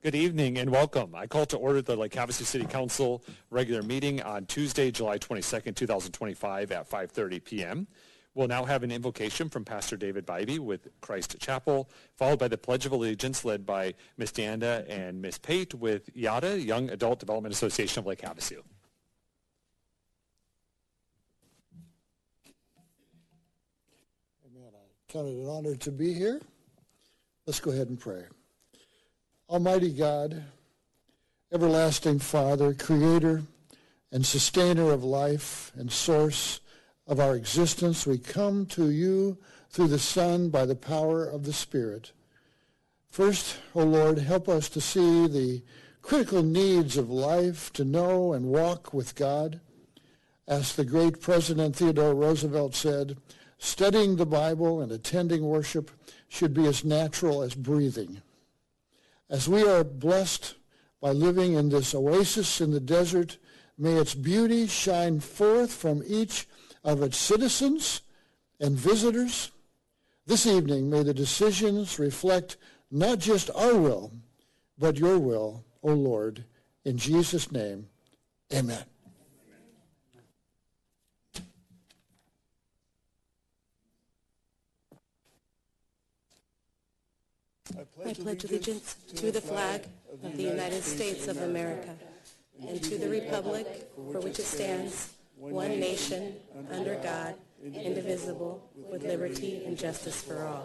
Good evening and welcome. I call to order the Lake Havasu City Council regular meeting on Tuesday, July 22nd, 2025 at 5:30 p.m. We'll now have an invocation from Pastor David Bybee with Christ Chapel, followed by the Pledge of Allegiance led by Ms. Danda and Ms. Pate with YADA, Young Adult Development Association of Lake Havasu. Amen. I count it an honor to be here. Let's go ahead and pray. Almighty God, everlasting Father, creator and sustainer of life and source of our existence, we come to you through the Son by the power of the Spirit. First, O Lord, help us to see the critical needs of life, to know and walk with God. As the great President Theodore Roosevelt said, studying the Bible and attending worship should be as natural as breathing. As we are blessed by living in this oasis in the desert, may its beauty shine forth from each of its citizens and visitors. This evening, may the decisions reflect not just our will, but your will, O Lord. In Jesus' name, amen. I pledge allegiance to the flag of the United States of America and to the republic for which it stands, one nation, under God, indivisible, with liberty and justice for all.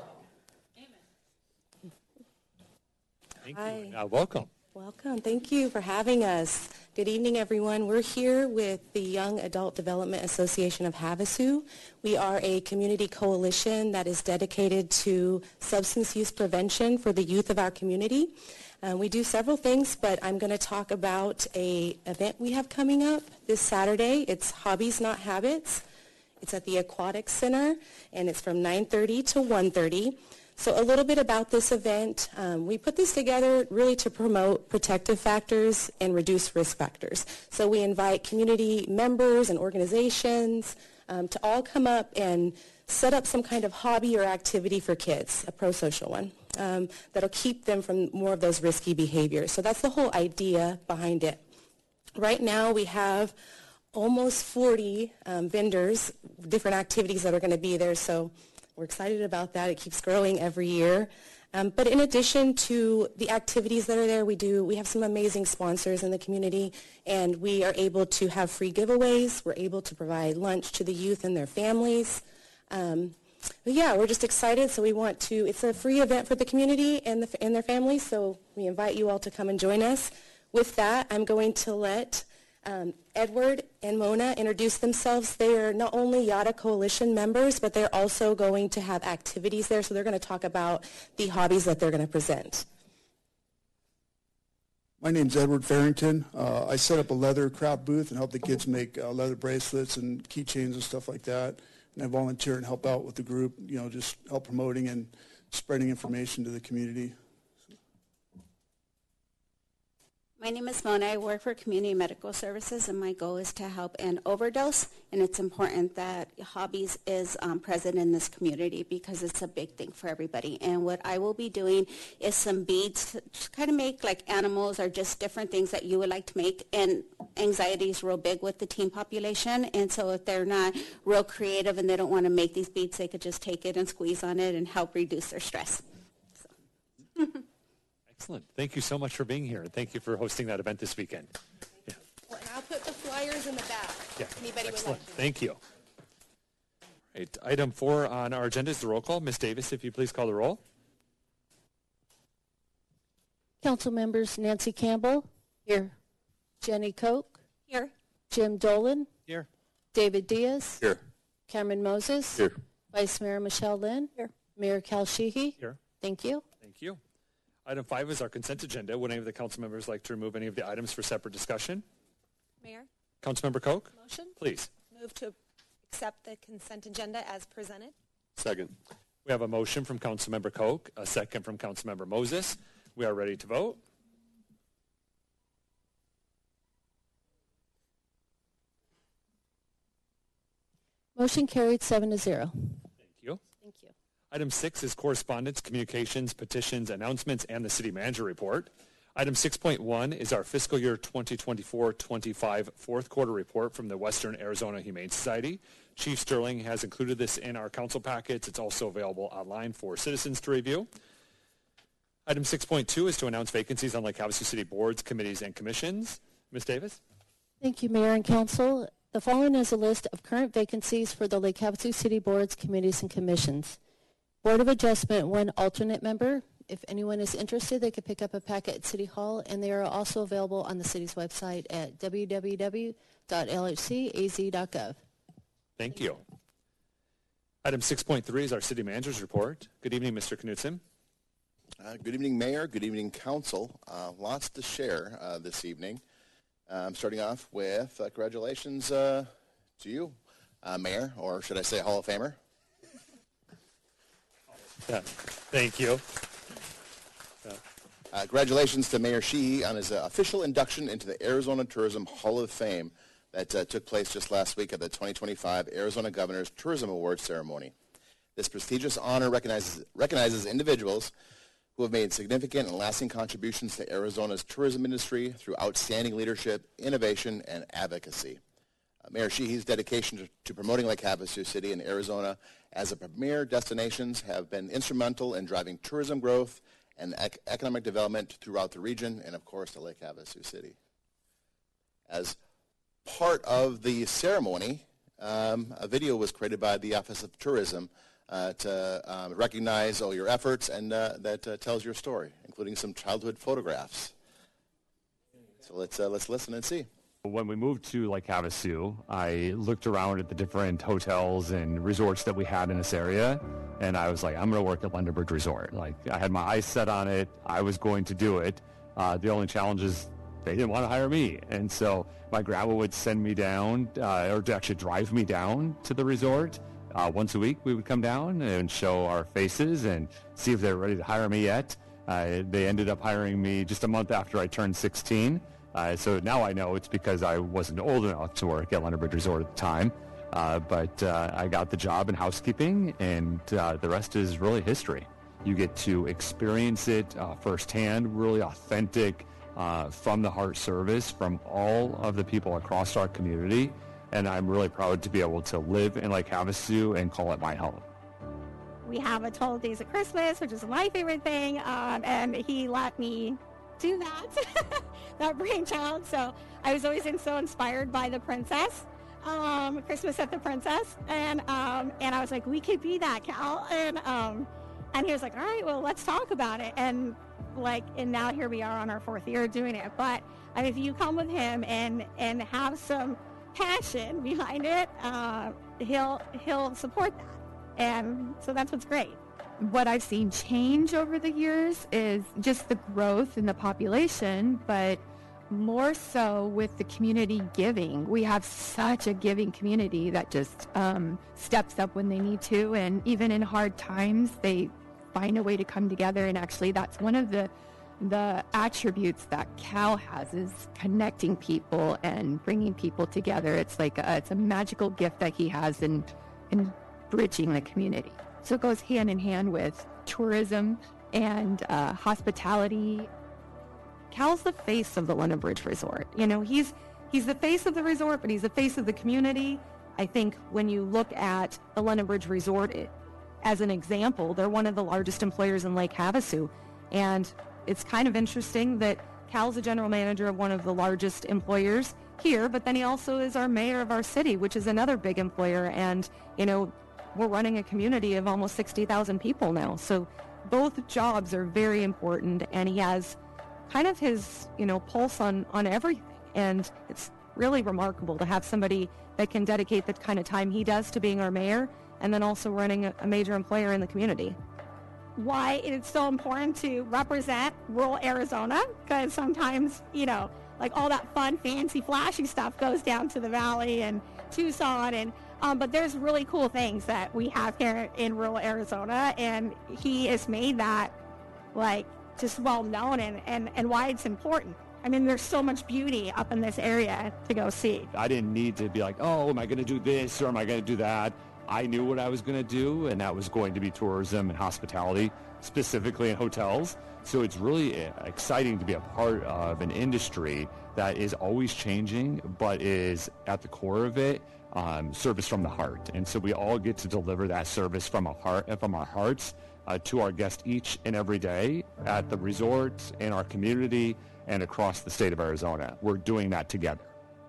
Thank Hi. you. Welcome. Welcome. Thank you for having us. Good evening, everyone. We're here with the Young Adult Development Association of Havasu. We are a community coalition that is dedicated to substance use prevention for the youth of our community. We do several things, but I'm going to talk about an event we have coming up this Saturday. It's Hobbies Not Habits. It's at the Aquatic Center, and it's from 9:30 to 1:30. So a little bit about this event. We put this together really to promote protective factors and reduce risk factors. So we invite community members and organizations to all come up and set up some kind of hobby or activity for kids, a pro-social one, that'll keep them from more of those risky behaviors. So that's the whole idea behind it. Right now we have almost 40 vendors, different activities that are going to be there. So we're excited about that. It keeps growing every year. But in addition to the activities that are there, we have some amazing sponsors in the community, and we are able to have free giveaways. We're able to provide lunch to the youth and their families. But yeah, we're just excited. So it's a free event for the community and their families, so we invite you all to come and join us. With that, I'm going to let Edward and Mona introduce themselves. They are not only YADA Coalition members, but they're also going to have activities there, so they're going to talk about the hobbies that they're going to present. My name's Edward Farrington. I set up a leather craft booth and help the kids make leather bracelets and keychains and stuff like that. And I volunteer and help out with the group, just help promoting and spreading information to the community. My name is Mona. I work for Community Medical Services, and my goal is to help end overdose. And it's important that Hobbies is present in this community because it's a big thing for everybody. And what I will be doing is some beads to kind of make like animals or just different things that you would like to make. And anxiety is real big with the teen population. And so if they're not real creative and they don't want to make these beads, they could just take it and squeeze on it and help reduce their stress. So. Excellent. Thank you so much for being here, and thank you for hosting that event this weekend. Yeah. Well, and I'll put the flyers in the back. Yeah. Anybody Excellent. would like to. Thank you. All right. Item 4 on our agenda is the roll call. Ms. Davis, if you please call the roll. Council members Nancy Campbell. Here. Jenny Koch. Here. Jim Dolan. Here. David Diaz. Here. Cameron Moses. Here. Vice Mayor Michelle Lynn. Here. Mayor Cal Sheehy. Here. Thank you. Thank you. Item 5 is our consent agenda. Would any of the council members like to remove any of the items for separate discussion? Mayor, Councilmember Koch, motion? please. Move to accept the consent agenda as presented. Second. We have a motion from Councilmember Koch, a second from Councilmember Moses. We are ready to vote. Motion carried 7-0. Thank you. Thank you. Item 6 is correspondence, communications, petitions, announcements, and the city manager report. Item 6.1 is our fiscal year 2024-25 fourth quarter report from the Western Arizona Humane Society. Chief Sterling has included this in our council packets. It's also available online for citizens to review. Item 6.2 is to announce vacancies on Lake Havasu City boards, committees, and commissions. Ms. Davis? Thank you, Mayor and Council. The following is a list of current vacancies for the Lake Havasu City boards, committees, and commissions. Board of Adjustment, 1 alternate member. If anyone is interested, they could pick up a packet at City Hall, and they are also available on the city's website at www.lhcaz.gov. Thank you. Item 6.3 is our city manager's report. Good evening, Mr. Knutson. Good evening, Mayor. Good evening, Council. Lots to share this evening. I'm starting off with congratulations to you, Mayor, or should I say Hall of Famer? Yeah. Thank you. Congratulations to Mayor Sheehy on his official induction into the Arizona Tourism Hall of Fame that took place just last week at the 2025 Arizona Governor's Tourism Awards ceremony. This prestigious honor recognizes individuals who have made significant and lasting contributions to Arizona's tourism industry through outstanding leadership, innovation, and advocacy. Mayor Sheehy's dedication to promoting Lake Havasu City and Arizona as a premier destinations have been instrumental in driving tourism growth and economic development throughout the region and, of course, to Lake Havasu City. As part of the ceremony, a video was created by the Office of Tourism to recognize all your efforts and that tells your story, including some childhood photographs. So let's listen and see. When we moved to Lake Havasu, I looked around at the different hotels and resorts that we had in this area, and I was like, I'm going to work at Lundenbridge Resort. Like, I had my eyes set on it. I was going to do it. The only challenge is they didn't want to hire me. And so my grandma would send me down, or to actually drive me down to the resort. Once a week, we would come down and show our faces and see if they were ready to hire me yet. They ended up hiring me just a month after I turned 16. So now I know it's because I wasn't old enough to work at Lundenbridge Resort at the time. But I got the job in housekeeping, and the rest is really history. You get to experience it firsthand, really authentic, from the heart service from all of the people across our community. And I'm really proud to be able to live in Lake Havasu and call it my home. We have a 12 Days of Christmas, which is my favorite thing, and he let me do that, that brainchild. So I was always so inspired by The Princess, Christmas at the Princess, and I was like, we could be that, Cal, and he was like, all right, well, let's talk about it, and now here we are on our 4th year doing it. But I mean, if you come with him and have some passion behind it, he'll support that, and so that's what's great. What I've seen change over the years is just the growth in the population, but more so with the community giving. We have such a giving community that just steps up when they need to, and even in hard times, they find a way to come together. And actually, that's one of the attributes that Cal has, is connecting people and bringing people together. It's like it's a magical gift that he has in bridging the community. So it goes hand in hand with tourism and hospitality. Cal's the face of the Lundenbridge Resort. You know, he's the face of the resort, but he's the face of the community. I think when you look at the Lundenbridge Resort as an example, they're one of the largest employers in Lake Havasu. And it's kind of interesting that Cal's the general manager of one of the largest employers here, but then he also is our mayor of our city, which is another big employer. And, you know, we're running a community of almost 60,000 people now. So both jobs are very important, and he has kind of his, pulse on everything. And it's really remarkable to have somebody that can dedicate the kind of time he does to being our mayor and then also running a major employer in the community. Why it's so important to represent rural Arizona, because sometimes, all that fun, fancy, flashy stuff goes down to the valley and Tucson, and but there's really cool things that we have here in rural Arizona, and he has made that just well known and why it's important. I mean, there's so much beauty up in this area to go see. I didn't need to be like, oh, am I going to do this or am I going to do that? I knew what I was going to do, and that was going to be tourism and hospitality, specifically in hotels. So it's really exciting to be a part of an industry that is always changing, but is at the core of it, service from the heart. And so we all get to deliver that service from our hearts to our guests each and every day at the resorts, in our community, and across the state of Arizona. We're doing that together.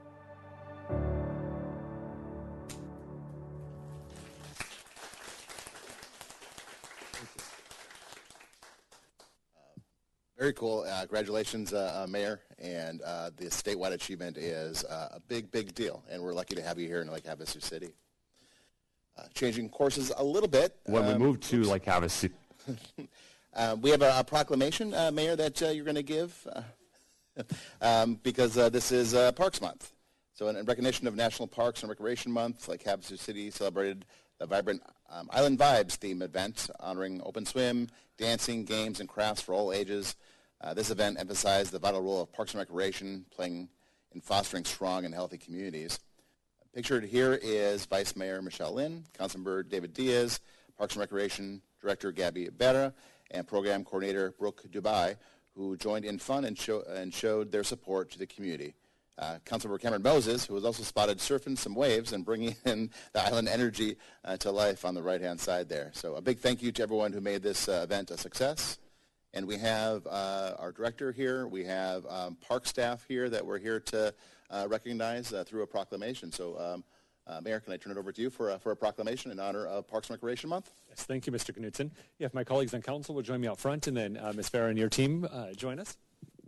Very cool. Congratulations, Mayor. And the statewide achievement is a big, big deal. And we're lucky to have you here in Lake Havasu City. Changing courses a little bit. When we moved to Lake Havasu, we have a proclamation, Mayor, that you're going to give because this is Parks Month. So in recognition of National Parks and Recreation Month, Lake Havasu City celebrated the vibrant Island Vibes theme event honoring open swim, dancing, games, and crafts for all ages. This event emphasized the vital role of Parks and Recreation playing in fostering strong and healthy communities. Pictured here is Vice Mayor Michelle Lynn, Councilmember David Diaz, Parks and Recreation Director Gabby Berra, and Program Coordinator Brooke Dubai, who joined in fun and showed their support to the community. Councilmember Cameron Moses, who was also spotted surfing some waves and bringing in the island energy to life on the right-hand side there. So a big thank you to everyone who made this event a success. And we have our director here. We have park staff here that we're here to recognize through a proclamation. So Mayor, can I turn it over to you for a proclamation in honor of Parks and Recreation Month? Yes, thank you, Mr. Knudsen. Yeah, if my colleagues on council will join me out front, and then Ms. Farah and your team join us.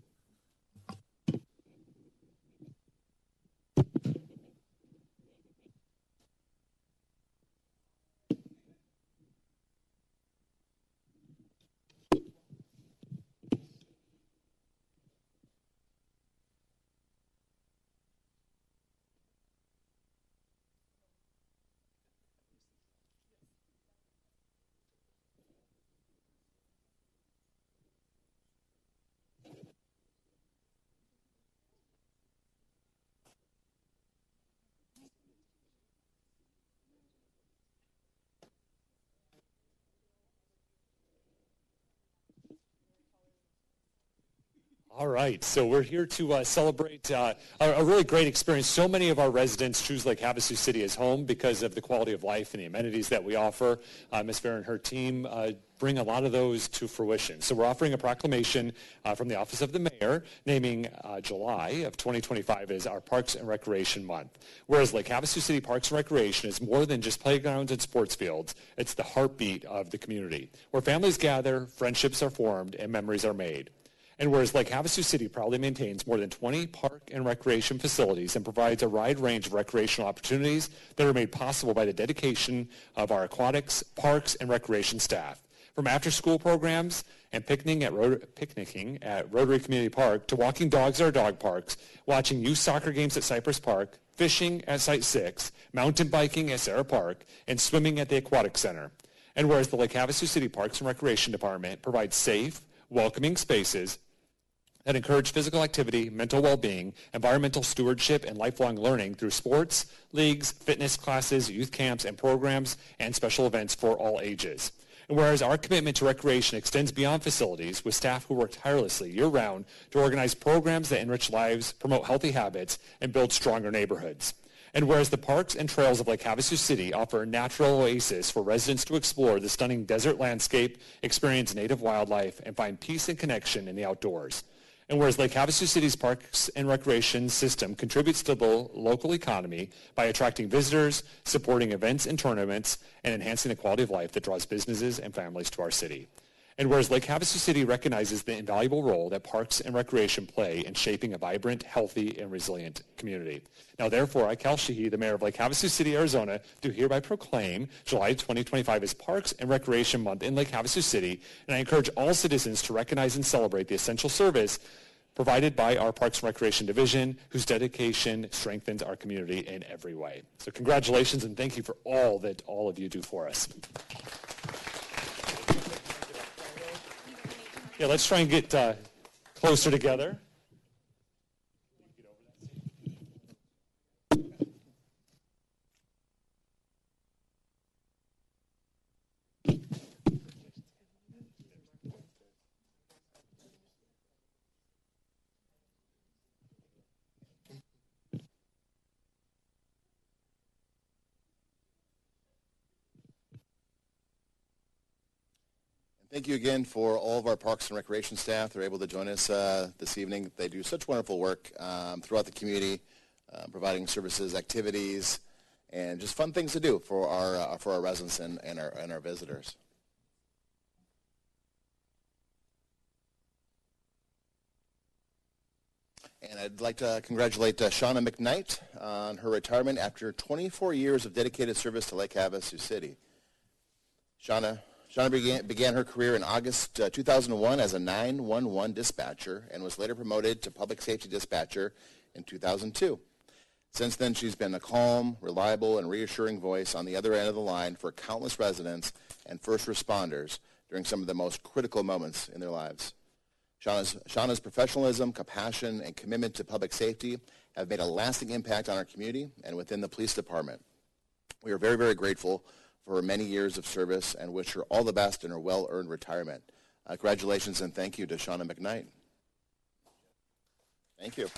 All right, so we're here to celebrate a really great experience. So many of our residents choose Lake Havasu City as home because of the quality of life and the amenities that we offer. Ms. Farah and her team bring a lot of those to fruition. So we're offering a proclamation from the Office of the Mayor naming July of 2025 as our Parks and Recreation Month. Whereas Lake Havasu City Parks and Recreation is more than just playgrounds and sports fields, it's the heartbeat of the community, where families gather, friendships are formed, and memories are made. And whereas Lake Havasu City proudly maintains more than 20 park and recreation facilities and provides a wide range of recreational opportunities that are made possible by the dedication of our aquatics, parks, and recreation staff. From after-school programs and picnicking at Rotary Community Park to walking dogs at our dog parks, watching youth soccer games at Cypress Park, fishing at Site 6, mountain biking at Sarah Park, and swimming at the Aquatic Center. And whereas the Lake Havasu City Parks and Recreation Department provides safe, welcoming spaces that encourage physical activity, mental well-being, environmental stewardship, and lifelong learning through sports, leagues, fitness classes, youth camps, and programs, and special events for all ages. And whereas our commitment to recreation extends beyond facilities with staff who work tirelessly year-round to organize programs that enrich lives, promote healthy habits, and build stronger neighborhoods. And whereas the parks and trails of Lake Havasu City offer a natural oasis for residents to explore the stunning desert landscape, experience native wildlife, and find peace and connection in the outdoors. And whereas Lake Havasu City's Parks and Recreation system contributes to the local economy by attracting visitors, supporting events and tournaments, and enhancing the quality of life that draws businesses and families to our city. And whereas Lake Havasu City recognizes the invaluable role that parks and recreation play in shaping a vibrant, healthy, and resilient community. Now, therefore, I, Cal Sheehy, the mayor of Lake Havasu City, Arizona, do hereby proclaim July 2025 as Parks and Recreation Month in Lake Havasu City, and I encourage all citizens to recognize and celebrate the essential service provided by our Parks and Recreation Division, whose dedication strengthens our community in every way. So congratulations, and thank you for all that all of you do for us. Yeah, let's try and get closer together. Thank you again for all of our Parks and Recreation staff. They're able to join us this evening. They do such wonderful work throughout the community, providing services, activities, and just fun things to do for our residents and our visitors. And I'd like to congratulate Shauna McKnight on her retirement after 24 years of dedicated service to Lake Havasu City. Shauna began her career in August 2001 as a 911 dispatcher and was later promoted to public safety dispatcher in 2002. Since then, she's been a calm, reliable, and reassuring voice on the other end of the line for countless residents and first responders during some of the most critical moments in their lives. Shauna's professionalism, compassion, and commitment to public safety have made a lasting impact on our community and within the police department. We are very, very grateful for her many years of service and wish her all the best in her well-earned retirement. Congratulations and thank you to Shauna McKnight. Thank you.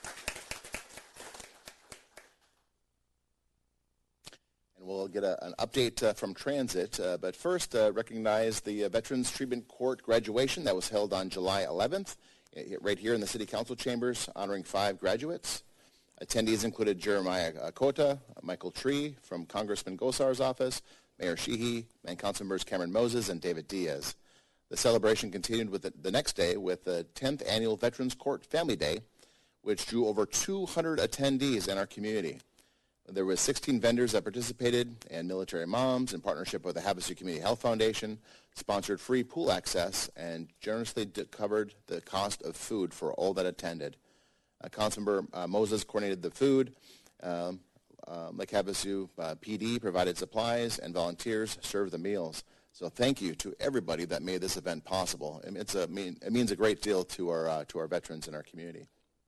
And we'll get an update from Transit, but first recognize the Veterans Treatment Court graduation that was held on July 11th, right here in the City Council chambers, honoring 5 graduates. Attendees included Jeremiah Kota, Michael Tree from Congressman Gosar's office, Mayor Sheehy, and Council members Cameron Moses and David Diaz. The celebration continued with the next day with the 10th Annual Veterans Court Family Day, which drew over 200 attendees in our community. There were 16 vendors that participated, and Military Moms, in partnership with the Havasu Community Health Foundation, sponsored free pool access and generously covered the cost of food for all that attended. Councilmember Moses coordinated the food. Lake Havasu PD provided supplies, and volunteers served the meals. So thank you to everybody that made this event possible. It means a great deal to our veterans in our community.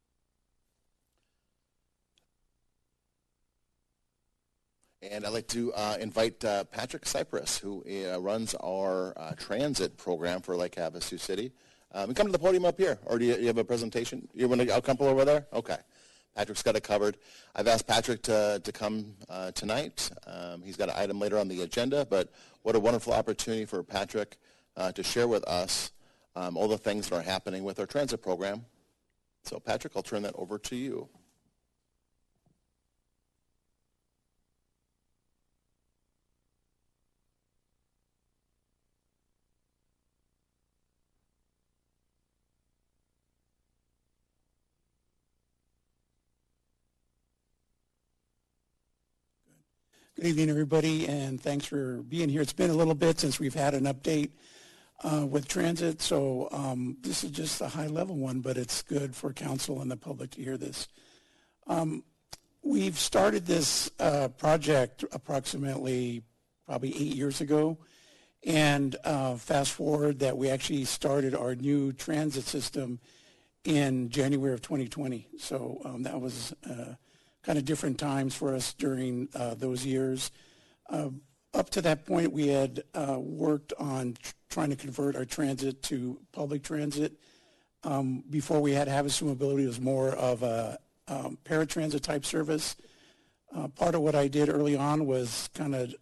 And I'd like to invite Patrick Cypress, who runs our transit program for Lake Havasu City. Come to the podium up here, or do you have a presentation? You want to come over there? Okay. Patrick's got it covered. I've asked Patrick to come tonight. He's got an item later on the agenda, but what a wonderful opportunity for Patrick to share with us all the things that are happening with our transit program. So Patrick, I'll turn that over to you. Good evening, everybody, and thanks for being here. It's been a little bit since we've had an update with transit, so this is just a high-level one, but it's good for council and the public to hear this. We've started this project approximately probably 8 years ago, and fast forward that we actually started our new transit system in January of 2020. So that was kind of different times for us during those years. Up to that point, we had worked on trying to convert our transit to public transit. Before we had Havasu Mobility, it was more of a paratransit type service. Part of what I did early on was kind of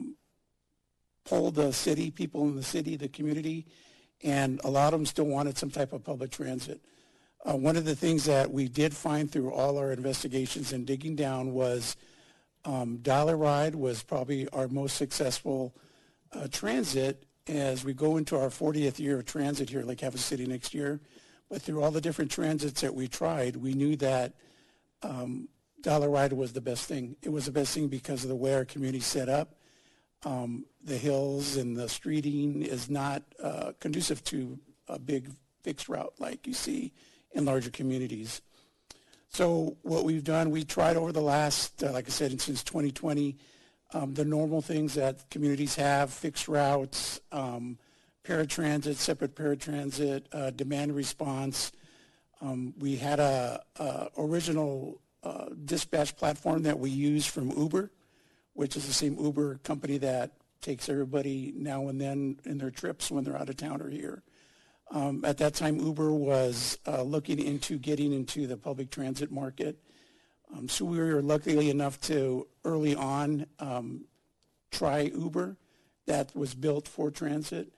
poll the city, people in the city, the community, and a lot of them still wanted some type of public transit. One of the things that we did find through all our investigations and digging down was Dollar Ride was probably our most successful transit as we go into our 40th year of transit here at Lake Havasu City next year. But through all the different transits that we tried, we knew that Dollar Ride was the best thing. It was the best thing because of the way our community set up. The hills and the streeting is not conducive to a big fixed route like you see in larger communities. So what we've done, we tried over the last, like I said, since 2020, the normal things that communities have, fixed routes, paratransit, separate paratransit, demand response. We had a original dispatch platform that we use from Uber, which is the same Uber company that takes everybody now and then in their trips when they're out of town or here. At that time, Uber was looking into getting into the public transit market. So we were lucky enough to early on try Uber that was built for transit.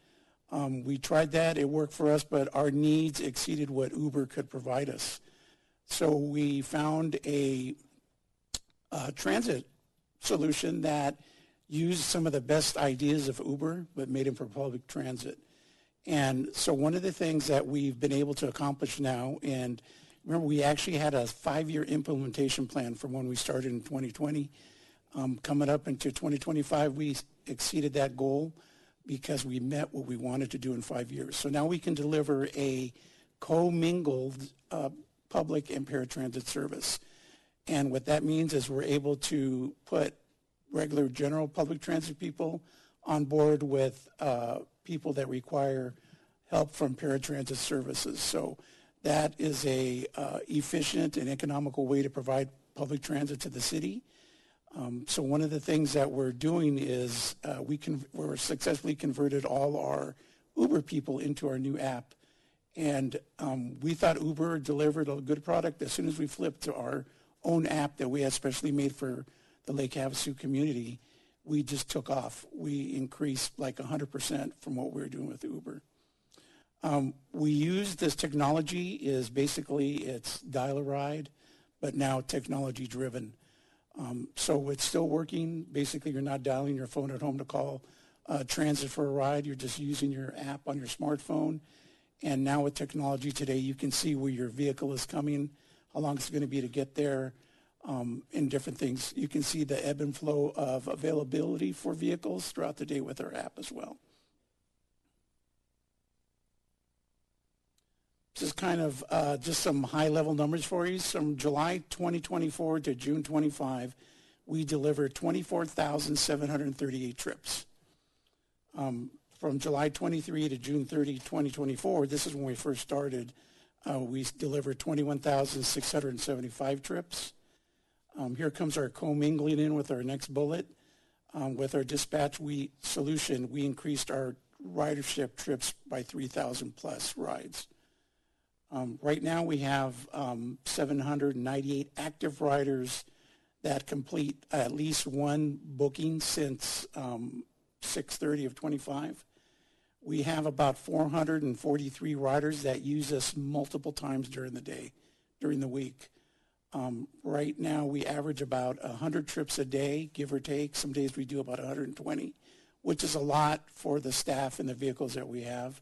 We tried that, it worked for us, but our needs exceeded what Uber could provide us. So we found a transit solution that used some of the best ideas of Uber, but made them for public transit. And so one of the things that we've been able to accomplish now, and remember we actually had a 5-year implementation plan from when we started in 2020. Coming up into 2025, we exceeded that goal because we met what we wanted to do in 5 years. So now we can deliver a commingled public and paratransit service. And what that means is we're able to put regular general public transit people on board with people that require help from paratransit services. So that is a efficient and economical way to provide public transit to the city. So one of the things that we're doing is we're successfully converted all our Uber people into our new app. And we thought Uber delivered a good product. As soon as we flipped to our own app that we had specially made for the Lake Havasu community, we just took off. We increased like 100% from what we were doing with Uber. We use this technology is basically it's dial a ride, but now technology driven. So it's still working. Basically, you're not dialing your phone at home to call transit for a ride. You're just using your app on your smartphone. And now with technology today, you can see where your vehicle is coming, how long it's going to be to get there, and different things. You can see the ebb and flow of availability for vehicles throughout the day with our app as well. This is kind of just some high-level numbers for you. From July 2024 to June 25, we delivered 24,738 trips. From July 23 to June 30, 2024, this is when we first started, we delivered 21,675 trips. Here comes our commingling in with our next bullet. With our dispatch solution, we increased our ridership trips by 3,000 plus rides. Right now we have 798 active riders that complete at least one booking since 6/30 of 25. We have about 443 riders that use us multiple times during the day, during the week. Right now we average about 100 trips a day, give or take. Some days we do about 120, which is a lot for the staff and the vehicles that we have.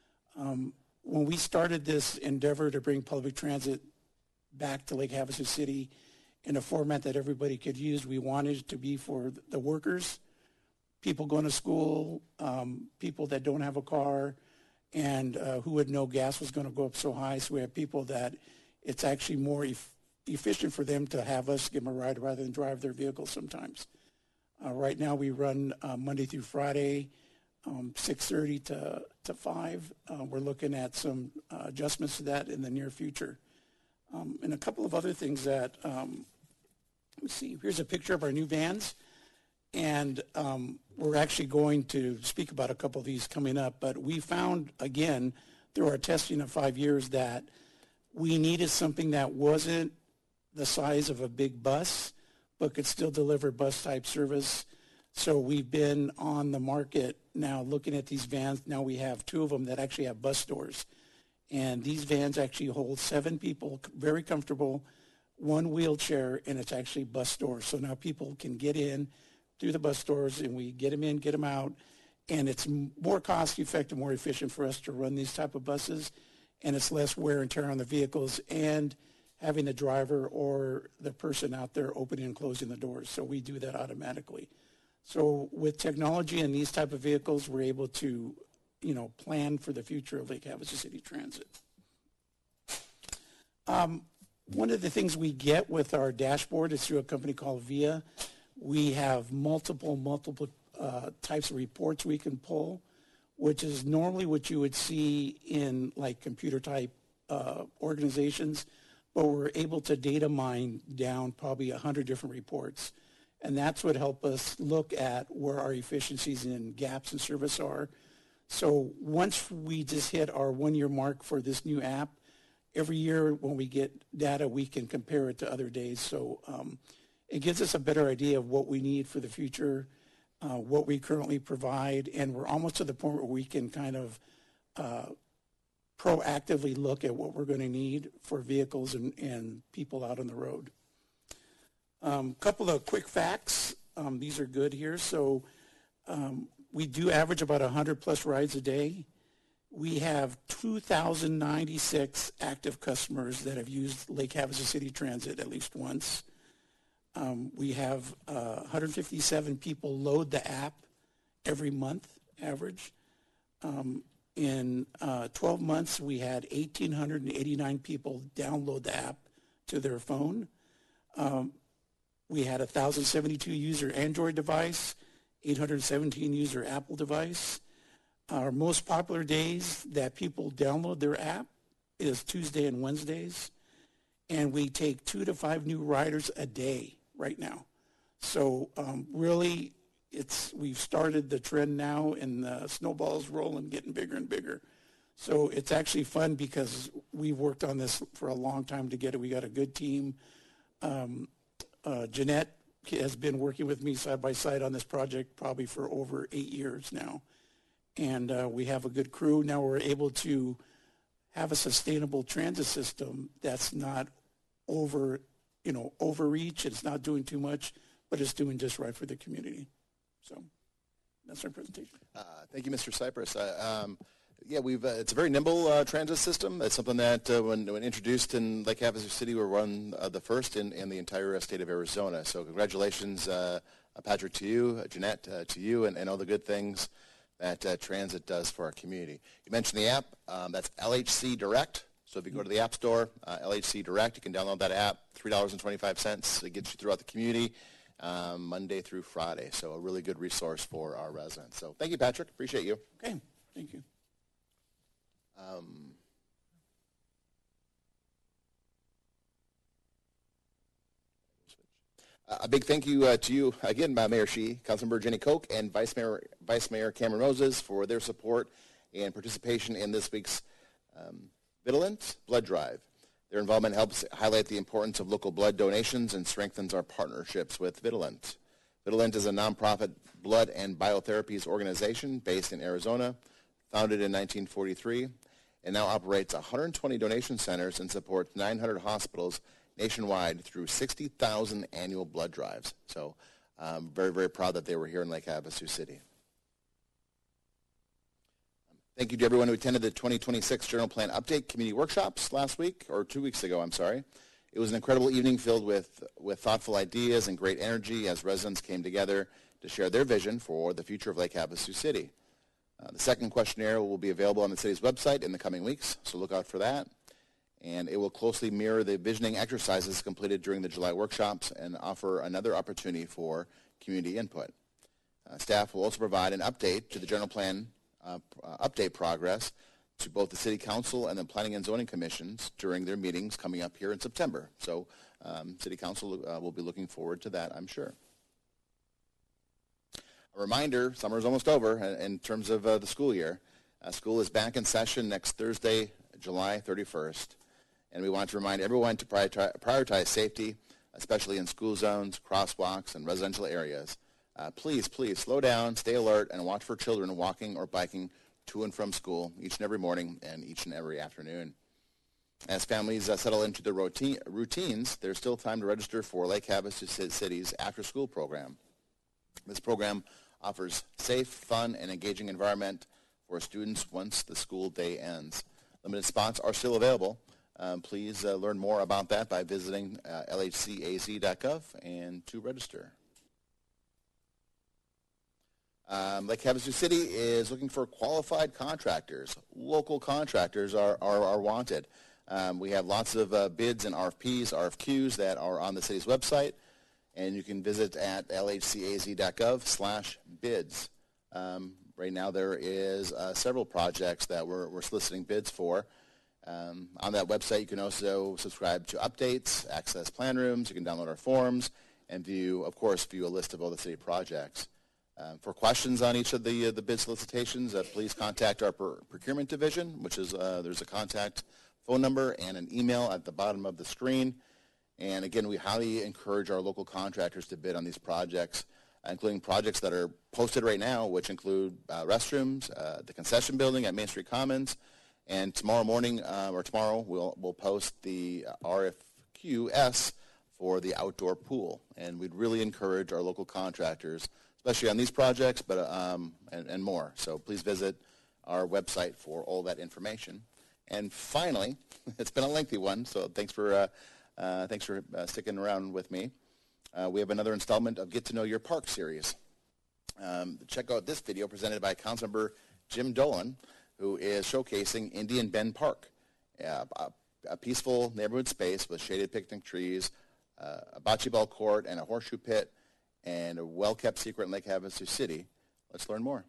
When we started this endeavor to bring public transit back to Lake Havasu City in a format that everybody could use, we wanted it to be for the workers, people going to school, people that don't have a car, and who would know gas was going to go up so high. So we have people that it's actually more efficient for them to have us give them a ride rather than drive their vehicle sometimes. Right now we run Monday through Friday, 6:30 to 5. We're looking at some adjustments to that in the near future. And a couple of other things that, let's see, here's a picture of our new vans. And we're actually going to speak about a couple of these coming up. But we found, again, through our testing of 5 years, that we needed something that wasn't the size of a big bus, but could still deliver bus-type service. So we've been on the market now looking at these vans. Now we have 2 of them that actually have bus doors. And these vans actually hold 7 people, very comfortable, 1 wheelchair, and it's actually bus doors. So now people can get in through the bus doors, and we get them in, get them out, and it's more cost-effective, more efficient for us to run these type of buses, and it's less wear and tear on the vehicles and having the driver or the person out there opening and closing the doors. So we do that automatically. So with technology and these type of vehicles, we're able to, plan for the future of Lake Havasu City Transit. One of the things we get with our dashboard is through a company called VIA. We have multiple types of reports we can pull, which is normally what you would see in like computer type organizations, but we're able to data mine down probably 100 different reports. And that's what helped us look at where our efficiencies and gaps in service are. So once we just hit our 1-year mark for this new app, every year when we get data, we can compare it to other days. So it gives us a better idea of what we need for the future. what we currently provide, and we're almost to the point where we can kind of proactively look at what we're going to need for vehicles and people out on the road. Couple of quick facts. These are good here. So we do average about 100 plus rides a day. We have 2,096 active customers that have used Lake Havasu City Transit at least once. We have 157 people load the app every month, average. In 12 months, we had 1,889 people download the app to their phone. We had 1,072 user Android device, 817 user Apple device. Our most popular days that people download their app is Tuesday and Wednesdays. And we take 2 to 5 new riders a day right now. So really, we've started the trend now, and the snowball's rolling, getting bigger and bigger. So it's actually fun because we've worked on this for a long time to get it. We got a good team. Jeanette has been working with me side by side on this project probably for over 8 years now. And we have a good crew. Now we're able to have a sustainable transit system that's not overreach. It's not doing too much, but it's doing just right for the community. So that's our presentation. Thank you, Mr. Cypress. Yeah, it's a very nimble transit system. It's something that when introduced in Lake Havasu City, we're one of the first in the entire state of Arizona. So congratulations, Patrick, to you, Jeanette, to you, and all the good things that transit does for our community. You mentioned the app. That's LHC Direct. So if you go to the App Store, LHC Direct, you can download that app, $3.25. It gets you throughout the community Monday through Friday. So a really good resource for our residents. So thank you, Patrick. Appreciate you. Okay, thank you. A big thank you to you again, Mayor Shih, Councilmember Jenny Koch, and Vice Mayor Cameron Moses for their support and participation in this week's Vitalant Blood Drive. Their involvement helps highlight the importance of local blood donations and strengthens our partnerships with Vitalant. Vitalant is a nonprofit blood and biotherapies organization based in Arizona, founded in 1943, and now operates 120 donation centers and supports 900 hospitals nationwide through 60,000 annual blood drives. So I'm very, very proud that they were here in Lake Havasu City. Thank you to everyone who attended the 2026 General Plan Update Community Workshops last week, or 2 weeks ago, I'm sorry. It was an incredible evening filled with thoughtful ideas and great energy as residents came together to share their vision for the future of Lake Havasu City. The second questionnaire will be available on the city's website in the coming weeks, so look out for that. And it will closely mirror the visioning exercises completed during the July workshops and offer another opportunity for community input. Staff will also provide an update to the general plan update progress to both the City Council and the Planning and Zoning Commissions during their meetings coming up here in September. So City Council will be looking forward to that, I'm sure. A reminder, summer is almost over in terms of the school year. School is back in session next Thursday, July 31st. And we want to remind everyone to prioritize safety, especially in school zones, crosswalks, and residential areas. Please slow down, stay alert, and watch for children walking or biking to and from school each and every morning and each and every afternoon. As families settle into their routines, there's still time to register for Lake Havasu City's after-school program. This program offers safe, fun, and engaging environment for students once the school day ends. Limited spots are still available. Please learn more about that by visiting lhcaz.gov and to register. Lake Havasu City is looking for qualified contractors. Local contractors are wanted. We have lots of bids and RFPs, RFQs that are on the city's website, and you can visit at lhcaz.gov/bids. Right now there is several projects that we're soliciting bids for. On that website, you can also subscribe to updates, access plan rooms, you can download our forms, and view a list of all the city projects. For questions on each of the bid solicitations, please contact our procurement division, which is there's a contact phone number and an email at the bottom of the screen. And again, we highly encourage our local contractors to bid on these projects. including projects that are posted right now, which include restrooms, the concession building at Main Street Commons, and tomorrow morning or tomorrow we'll post the RFQS for the outdoor pool. And we'd really encourage our local contractors, especially on these projects, but and more. So please visit our website for all that information. And finally, it's been a lengthy one, so thanks for sticking around with me. We have another installment of Get to Know Your Park series. Check out this video presented by Councilmember Jim Dolan, who is showcasing Indian Bend Park, a peaceful neighborhood space with shaded picnic trees, a bocce ball court, and a horseshoe pit, and a well-kept secret in Lake Havasu City. Let's learn more.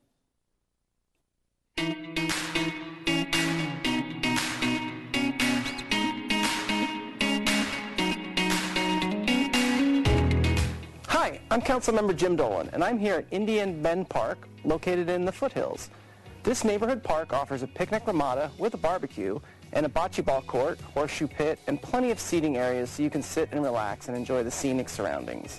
Hi, I'm Councilmember Jim Dolan, and I'm here at Indian Bend Park, located in the foothills. This neighborhood park offers a picnic ramada with a barbecue and a bocce ball court, horseshoe pit, and plenty of seating areas so you can sit and relax and enjoy the scenic surroundings.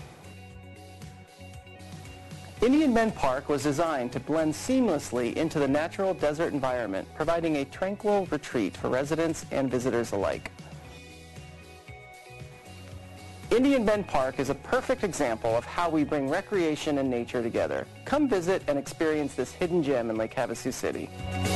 Indian Bend Park was designed to blend seamlessly into the natural desert environment, providing a tranquil retreat for residents and visitors alike. Indian Bend Park is a perfect example of how we bring recreation and nature together. Come visit and experience this hidden gem in Lake Havasu City.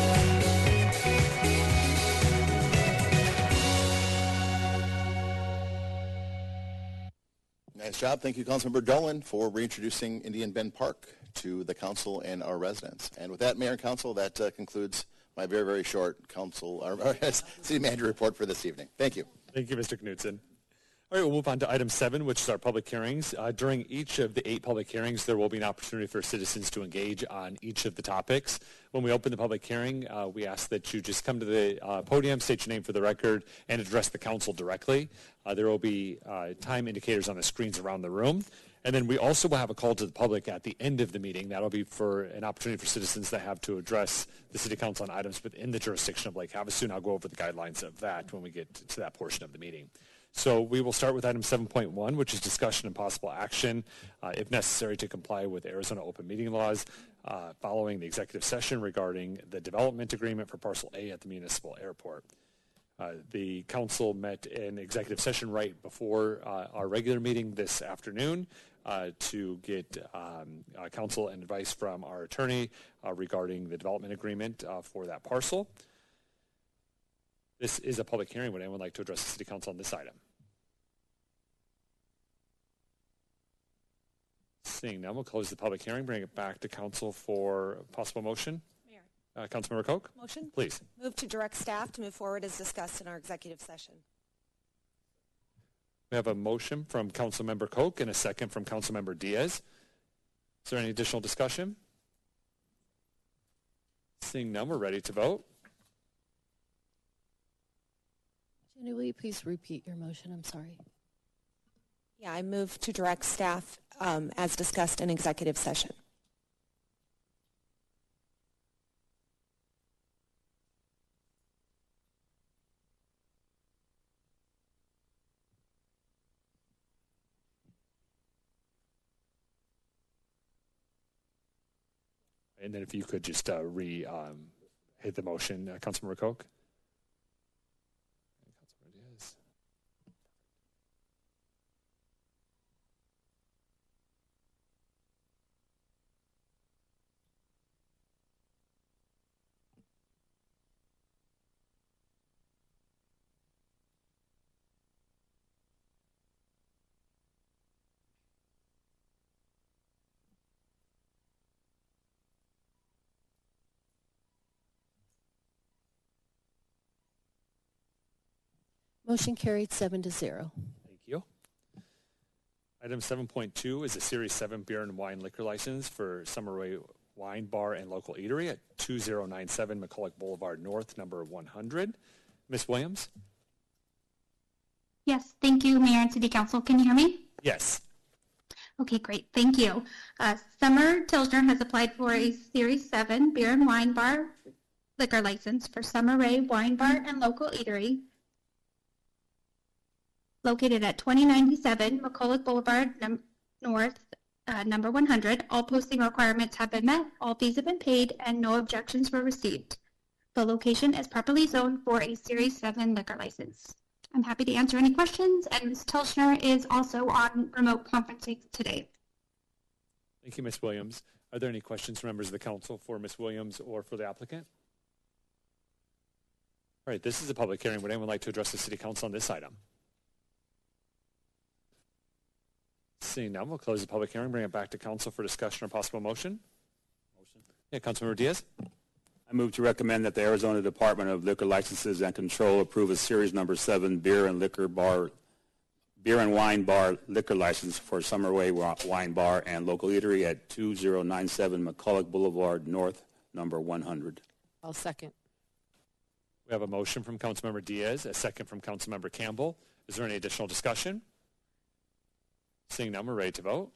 Nice job. Thank you, Councilmember Dolan, for reintroducing Indian Bend Park to the council and our residents. And with that, Mayor and Council, that concludes my very, very short city manager report for this evening. Thank you. Thank you, Mr. Knudsen. All right, we'll move on to item 7, which is our public hearings. During each of the 8 public hearings, there will be an opportunity for citizens to engage on each of the topics. When we open the public hearing, we ask that you just come to the podium, state your name for the record, and address the council directly. There will be time indicators on the screens around the room. And then we also will have a call to the public at the end of the meeting. That'll be for an opportunity for citizens that have to address the city council on items within the jurisdiction of Lake Havasu. And I'll go over the guidelines of that when we get to that portion of the meeting. So we will start with item 7.1, which is discussion and possible action, if necessary, to comply with Arizona open meeting laws following the executive session regarding the development agreement for Parcel A at the municipal airport. The council met in executive session right before our regular meeting this afternoon to get counsel and advice from our attorney regarding the development agreement for that parcel. This is a public hearing. Would anyone like to address the city council on this item? Seeing none, we'll close the public hearing, bring it back to council for possible motion. Mayor. Councilmember Koch? Motion? Please. Move to direct staff to move forward as discussed in our executive session. We have a motion from Councilmember Koch and a second from Councilmember Diaz. Is there any additional discussion? Seeing none, we're ready to vote. Jenny, will you please repeat your motion? I'm sorry. Yeah, I move to direct staff as discussed in executive session. And then if you could just hit the motion, Councilmember Koch. Motion carried 7-0. Thank you. Item 7.2 is a Series 7 beer and wine liquor license for Summer Ray Wine Bar and Local Eatery at 2097 McCulloch Boulevard North, number 100. Ms. Williams? Yes, thank you, Mayor and City Council. Can you hear me? Yes. Okay, great. Thank you. Summer Tilsner has applied for a Series 7 beer and wine bar liquor license for Summer Ray Wine Bar and Local Eatery located at 2097 McCulloch Boulevard North, number 100. All posting requirements have been met, all fees have been paid, and no objections were received. The location is properly zoned for a Series 7 liquor license. I'm happy to answer any questions, and Ms. Telschner is also on remote conferencing today. Thank you, Ms. Williams. Are there any questions from members of the council for Ms. Williams or for the applicant? All right, this is a public hearing. Would anyone like to address the city council on this item? Seeing none, we'll close the public hearing, bring it back to council for discussion or possible motion. Yeah, Councilmember Diaz. I move to recommend that the Arizona Department of Liquor Licenses and Control approve a series number 7 beer and wine bar liquor license for Summer Way Wine Bar and Local Eatery at 2097 McCulloch Boulevard North, number 100. I'll second. We have a motion from Councilmember Diaz, a second from Councilmember Campbell. Is there any additional discussion? Seeing none, we're ready to vote.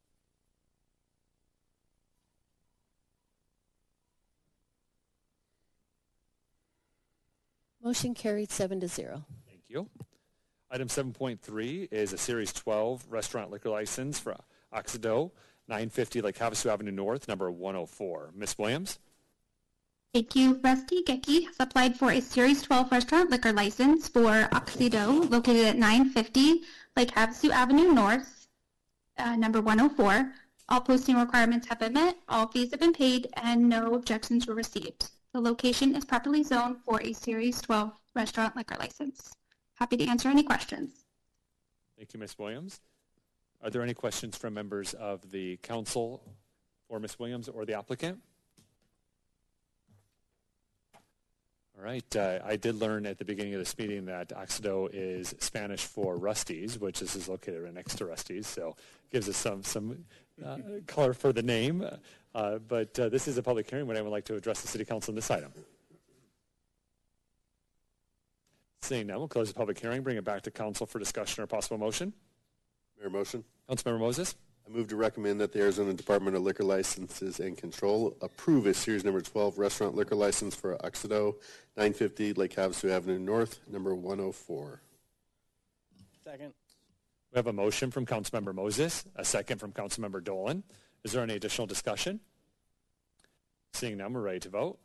Motion carried 7-0. Thank you. Item 7.3 is a Series 12 restaurant liquor license for Oxido, 950 Lake Havasu Avenue North, number 104. Ms. Williams? Thank you. Rusty Gecki has applied for a Series 12 restaurant liquor license for Oxido, located at 950 Lake Havasu Avenue North, number 104. All posting requirements have been met, all fees have been paid, and no objections were received. The location is properly zoned for a Series 12 restaurant liquor license. Happy to answer any questions. Thank you, Ms. Williams. Are there any questions from members of the council for Ms. Williams or the applicant? All right. I did learn at the beginning of this meeting that Oxido is Spanish for Rusty's, which this is located right next to Rusty's, so gives us some color for the name. But this is a public hearing. Would anyone like to address the city council on this item? Seeing none, we'll close the public hearing, bring it back to council for discussion or possible motion. Mayor, motion. Councilmember Moses. I move to recommend that the Arizona Department of Liquor Licenses and Control approve a Series number 12 restaurant liquor license for Oxido, 950 Lake Havasu Avenue North, number 104. Second. We have a motion from Councilmember Moses, a second from Councilmember Dolan. Is there any additional discussion? Seeing none, we're ready to vote.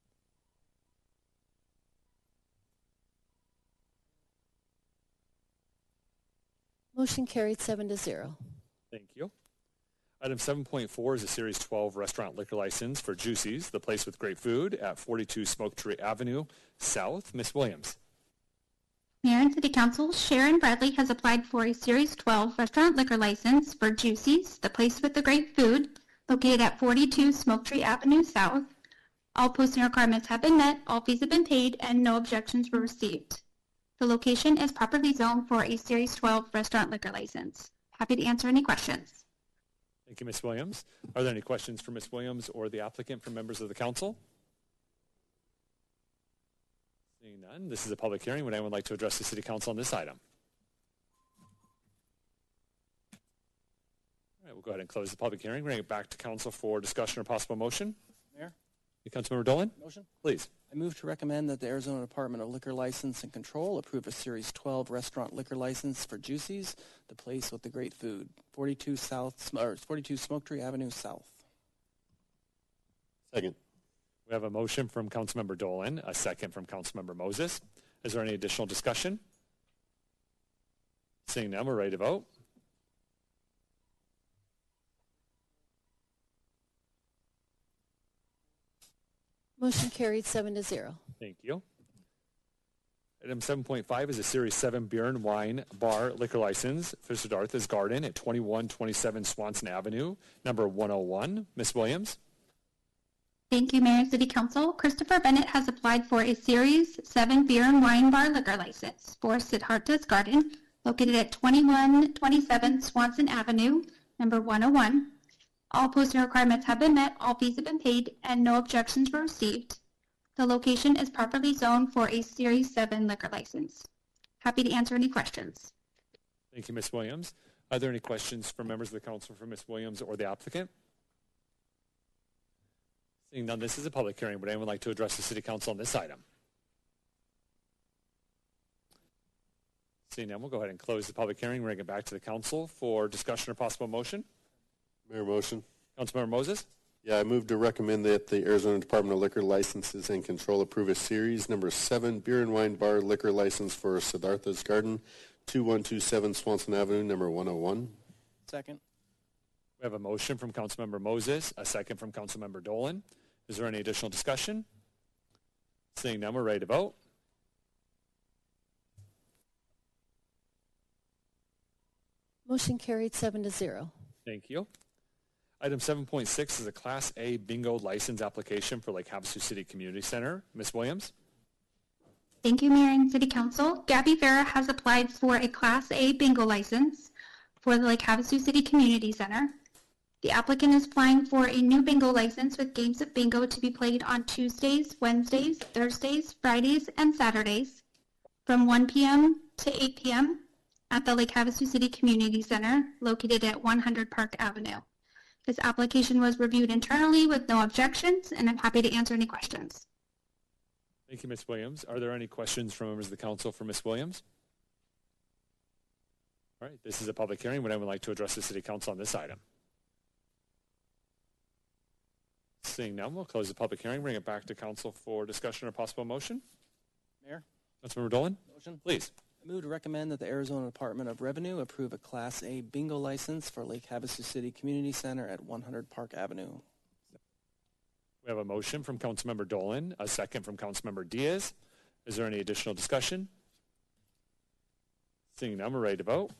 Motion carried 7-0. Thank you. Item 7.4 is a Series 12 restaurant liquor license for Juicy's, the place with great food at 42 Smoke Tree Avenue South. Ms. Williams. Mayor and City Council, Sharon Bradley has applied for a Series 12 restaurant liquor license for Juicy's, the place with the great food, located at 42 Smoke Tree Avenue South. All posting requirements have been met, all fees have been paid, and no objections were received. The location is properly zoned for a Series 12 restaurant liquor license. Happy to answer any questions. Thank you, Ms. Williams. Are there any questions for Ms. Williams or the applicant from members of the council? Seeing none, this is a public hearing. Would anyone like to address the city council on this item? All right, we'll go ahead and close the public hearing. Bring it back to council for discussion or possible motion. Mayor? Councilmember Dolan? Motion? Please. I move to recommend that the Arizona Department of Liquor License and Control approve a Series 12 restaurant liquor license for Juicy's, the place with the great food, 42 Smoke Tree Avenue South. Second. We have a motion from Councilmember Dolan, a second from Councilmember Moses. Is there any additional discussion? Seeing none, we're ready to vote. Motion carried 7-0. Thank you. Item 7.5 is a Series 7 beer and wine bar liquor license for Siddhartha's Garden at 2127 Swanson Avenue, number 101. Ms. Williams? Thank you, Mayor and City Council. Christopher Bennett has applied for a Series 7 beer and wine bar liquor license for Siddhartha's Garden, located at 2127 Swanson Avenue, number 101. All posting requirements have been met, all fees have been paid, and no objections were received. The location is properly zoned for a Series 7 liquor license. Happy to answer any questions. Thank you, Ms. Williams. Are there any questions from members of the council for Ms. Williams or the applicant? Seeing none, this is a public hearing. Would anyone like to address the city council on this item? Seeing none, we'll go ahead and close the public hearing, bring it back to the council for discussion or possible motion. Mayor, motion. Councilmember Moses? Yeah, I move to recommend that the Arizona Department of Liquor Licenses and Control approve a series number 7 beer and wine bar liquor license for Siddhartha's Garden, 2127 Swanson Avenue, number 101. Second. We have a motion from Councilmember Moses, a second from Councilmember Dolan. Is there any additional discussion? Seeing none, we're ready to vote. Motion carried 7-0. Thank you. Item 7.6 is a Class A bingo license application for Lake Havasu City Community Center. Ms. Williams? Thank you, Mayor and City Council. Gabby Vera has applied for a Class A bingo license for the Lake Havasu City Community Center. The applicant is applying for a new bingo license with games of bingo to be played on Tuesdays, Wednesdays, Thursdays, Fridays, and Saturdays from 1 p.m. to 8 p.m. at the Lake Havasu City Community Center located at 100 Park Avenue. This application was reviewed internally with no objections, and I'm happy to answer any questions. Thank you, Ms. Williams. Are there any questions from members of the council for Ms. Williams? All right, this is a public hearing. Would anyone like to address the City Council on this item? Seeing none, we'll close the public hearing, bring it back to council for discussion or possible motion. Mayor? Councilmember Dolan? Motion? Please. I move to recommend that the Arizona Department of Revenue approve a Class A bingo license for Lake Havasu City Community Center at 100 Park Avenue. We have a motion from Councilmember Dolan, a second from Councilmember Diaz. Is there any additional discussion? Seeing none, we're ready to vote.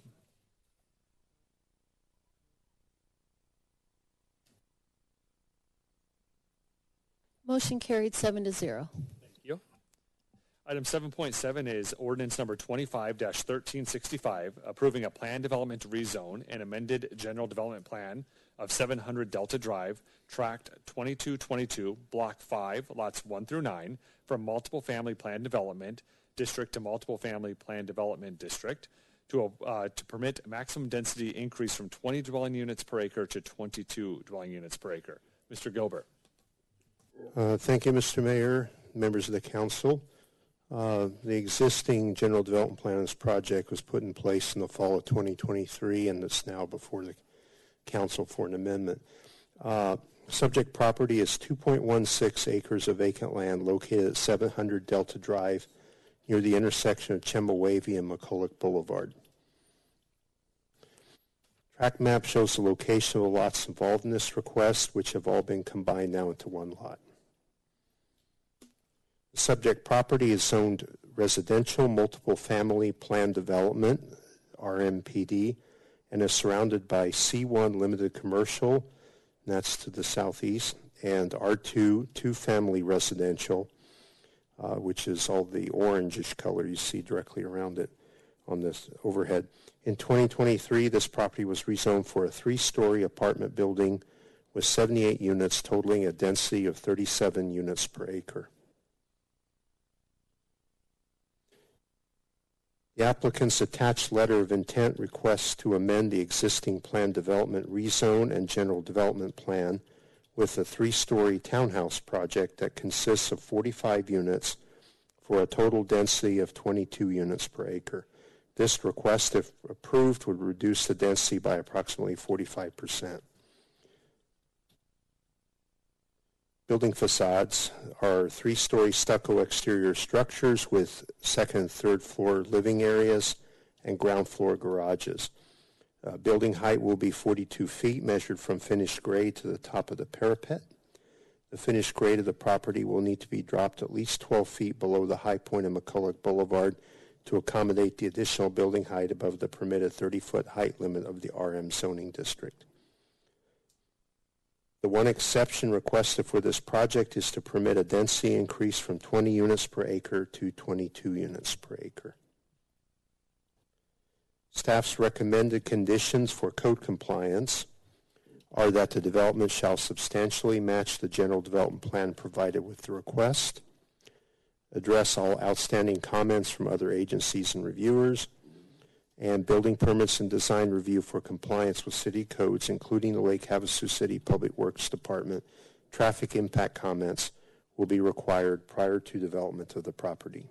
Motion carried 7-0. Thank you. Item 7.7 is ordinance number 25-1365, approving a plan development rezone and amended general development plan of 700 Delta Drive, tract 2222, block 5, lots 1 through 9, from multiple family plan development district to multiple family plan development district to permit maximum density increase from 20 dwelling units per acre to 22 dwelling units per acre. Mr. Gilbert. Thank you, Mr. Mayor, members of the council. The existing general development plan of this project was put in place in the fall of 2023, and it's now before the council for an amendment. Subject property is 2.16 acres of vacant land located at 700 Delta Drive near the intersection of Chemehuevi and McCulloch Boulevard. Track map shows the location of the lots involved in this request, which have all been combined now into one lot. The subject property is zoned residential multiple family plan development, RMPD, and is surrounded by C1 limited commercial, and that's to the southeast, and R2 two-family residential, which is all the orangish color you see directly around it on this overhead. In 2023, this property was rezoned for a 3-story apartment building with 78 units, totaling a density of 37 units per acre. The applicant's attached letter of intent requests to amend the existing plan development rezone and general development plan with a 3-story townhouse project that consists of 45 units for a total density of 22 units per acre. This request, if approved, would reduce the density by approximately 45%. Building facades are 3-story stucco exterior structures with second and third floor living areas and ground floor garages. Building height will be 42 feet measured from finished grade to the top of the parapet. The finished grade of the property will need to be dropped at least 12 feet below the high point of McCulloch Boulevard to accommodate the additional building height above the permitted 30-foot height limit of the RM zoning district. The one exception requested for this project is to permit a density increase from 20 units per acre to 22 units per acre. Staff's recommended conditions for code compliance are that the development shall substantially match the general development plan provided with the request, address all outstanding comments from other agencies and reviewers, and building permits and design review for compliance with city codes, including the Lake Havasu City Public Works Department. Traffic impact comments will be required prior to development of the property.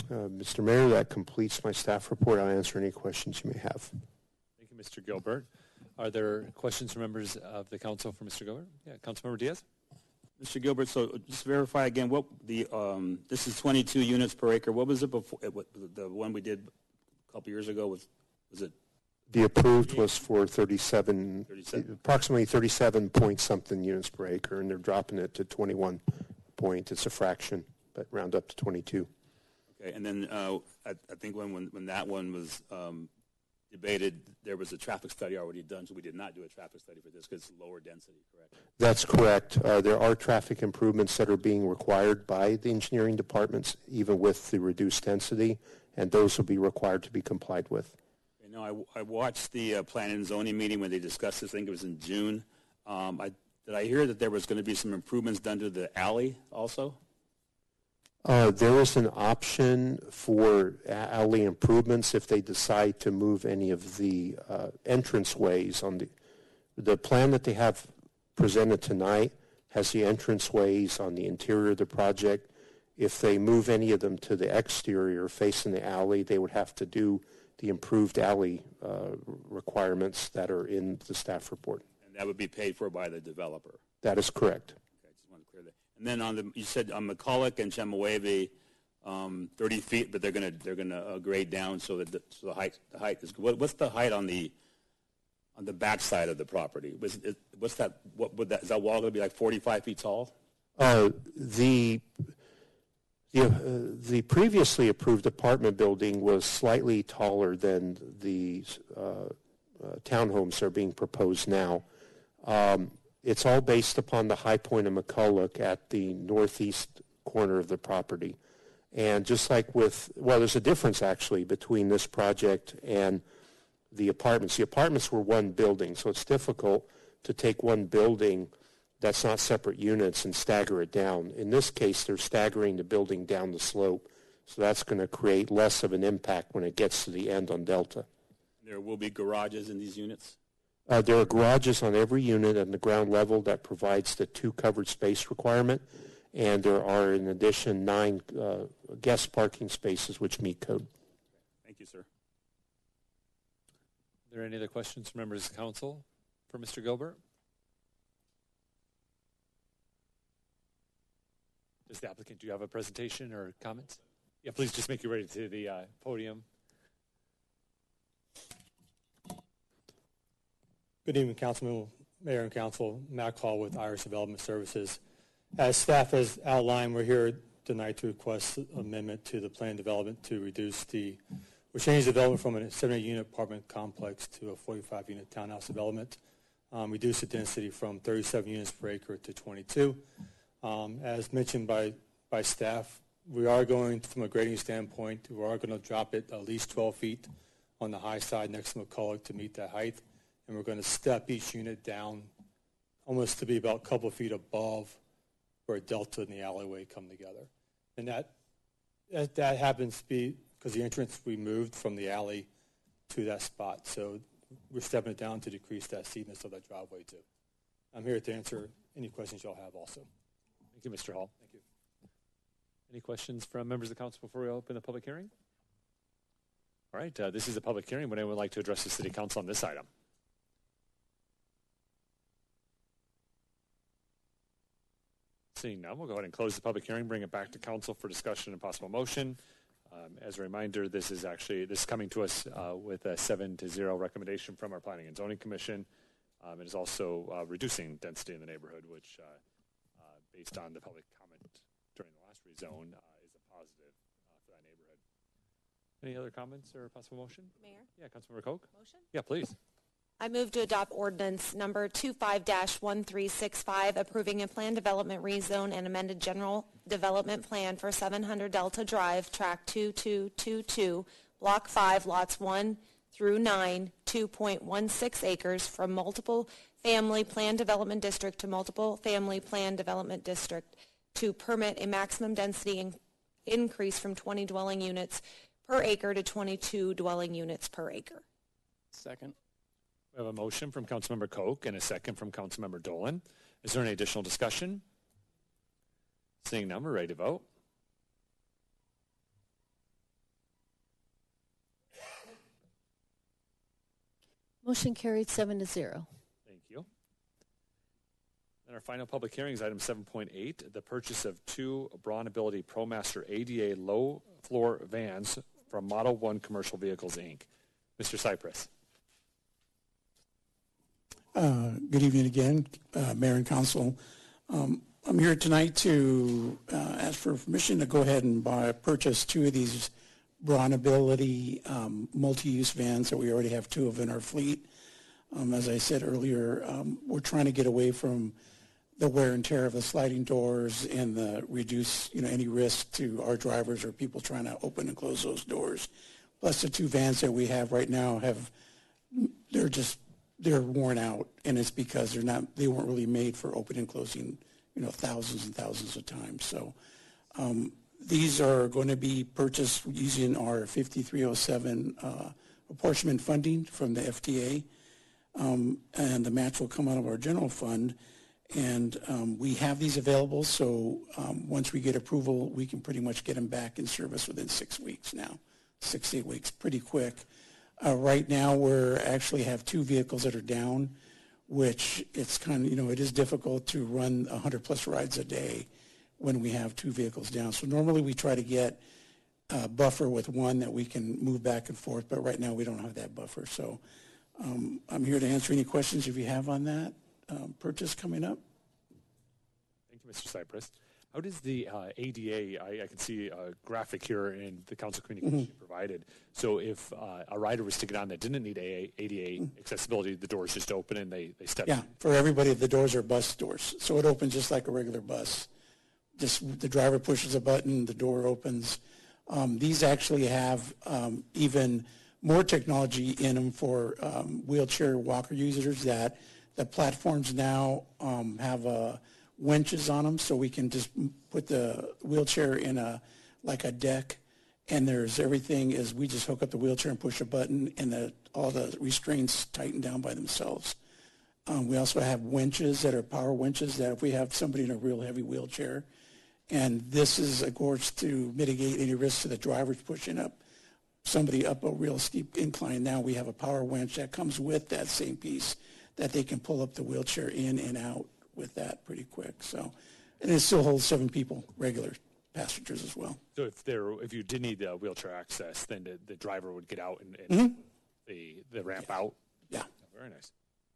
Mr. Mayor, that completes my staff report. I'll answer any questions you may have. Thank you, Mr. Gilbert. Are there questions from members of the council for Mr. Gilbert? Yeah, Councilmember Diaz? Mr. Gilbert, so just verify again, what the, this is 22 units per acre. What was it before, the one we did a couple years ago was it? The approved was for 37, 37. approximately 37 point something units per acre, and they're dropping it to 21 point. It's a fraction, but round up to 22. Okay, and then I think when that one was debated, there was a traffic study already done, so we did not do a traffic study for this because it's lower density, correct? That's correct. There are traffic improvements that are being required by the engineering departments, even with the reduced density, and those will be required to be complied with. You know, I watched the planning and zoning meeting when they discussed this. I think it was in June. Did I hear that there was going to be some improvements done to the alley also? There is an option for alley improvements if they decide to move any of the entranceways. On the plan that they have presented tonight has the entranceways on the interior of the project. If they move any of them to the exterior facing the alley, they would have to do the improved alley requirements that are in the staff report. And that would be paid for by the developer? That is correct. Okay, I just want to clear that. And then on the, you said on McCulloch and Chemehuevi, 30 feet, but they're gonna grade down so that the height is. What's the height on the back side of the property? What's that? What would that? Is that wall going to be like 45 feet tall? The previously approved apartment building was slightly taller than the townhomes that are being proposed now. It's all based upon the high point of McCulloch at the northeast corner of the property. And just like with, well, there's a difference actually between this project and the apartments. The apartments were one building, so it's difficult to take one building that's not separate units and stagger it down. In this case, they're staggering the building down the slope, so that's going to create less of an impact when it gets to the end on Delta. There will be garages in these units? There are garages on every unit at the ground level that provides the 2 covered space requirement, and there are in addition 9 guest parking spaces which meet code. Thank you, sir. Are there any other questions from members of the council for Mr. Gilbert? Does the applicant, do you have a presentation or comments? Yeah, please just make your way to the podium. Good evening, Councilman, Mayor and Council. Matt Call with Iris Development Services. As staff has outlined, we're here tonight to request amendment to the plan development to reduce or change development from a 70-unit apartment complex to a 45-unit townhouse development. Reduce the density from 37 units per acre to 22. As mentioned by staff, we are going, from a grading standpoint, we are going to drop it at least 12 feet on the high side next to McCulloch to meet that height. And we're going to step each unit down almost to be about a couple of feet above where Delta and the alleyway come together. And that happens to be because the entrance we moved from the alley to that spot. So we're stepping it down to decrease that steepness of that driveway too. I'm here to answer any questions y'all have also. Thank you, Mr. Hall. Thank you. Any questions from members of the council before we open the public hearing? All right, this is a public hearing. Would anyone like to address the city council on this item? Seeing none, we'll go ahead and close the public hearing, bring it back to council for discussion and possible motion. As a reminder, this is coming to us with a 7-0 recommendation from our Planning and Zoning Commission. It is also reducing density in the neighborhood, which, based on the public comment during the last rezone, is a positive for that neighborhood. Any other comments or possible motion? Mayor? Yeah, Councilmember Koch? Motion? Yeah, please. I move to adopt ordinance number 25-1365, approving a plan development rezone and amended general development plan for 700 Delta Drive, tract 2222, block 5, lots 1 through 9, 2.16 acres from multiple family plan development district to multiple family plan development district to permit a maximum density increase from 20 dwelling units per acre to 22 dwelling units per acre. Second. We have a motion from Councilmember Koch and a second from Councilmember Dolan. Is there any additional discussion? Seeing none, we're ready to vote. Motion carried 7-0. Thank you. And our final public hearing is item 7.8, the purchase of 2 Braun Ability ProMaster ADA low-floor vans from Model 1 Commercial Vehicles, Inc. Mr. Cypress. Good evening again, Mayor and Council. I'm here tonight to ask for permission to go ahead and purchase 2 of these Braun Ability multi-use vans that we already have 2 of in our fleet. As I said earlier, we're trying to get away from the wear and tear of the sliding doors and the reduce, any risk to our drivers or people trying to open and close those doors. Plus the 2 vans that we have right now they're worn out, and it's because they weren't really made for opening and closing, thousands and thousands of times. So these are going to be purchased using our 5307 apportionment funding from the FTA, and the match will come out of our general fund. And we have these available, so once we get approval, we can pretty much get them back in service within 6 weeks now, 6 to 8 weeks, pretty quick. Right now, we actually have 2 vehicles that are down, which it's kind of, it is difficult to run 100+ rides a day when we have 2 vehicles down. So normally we try to get a buffer with 1 that we can move back and forth, but right now we don't have that buffer. So I'm here to answer any questions if you have on that purchase coming up. Thank you, Mr. Cypress. How does the ADA, I can see a graphic here in the council communication provided. So if a rider was to get on that didn't need ADA accessibility, the doors just open and they step in? Yeah, for everybody, the doors are bus doors. So it opens just like a regular bus. Just the driver pushes a button, the door opens. These actually have even more technology in them for wheelchair walker users, that the platforms now have winches on them, so we can just put the wheelchair in like a deck, and there's everything is we just hook up the wheelchair and push a button, and all the restraints tighten down by themselves. We also have winches that are power winches that if we have somebody in a real heavy wheelchair, and this is of course to mitigate any risk to the drivers pushing somebody up a real steep incline. Now we have a power winch that comes with that same piece that they can pull up the wheelchair in and out with that pretty quick. So, and it still holds 7 people, regular passengers as well. So if you did need wheelchair access, then the driver would get out and the ramp out? Yeah. Very nice.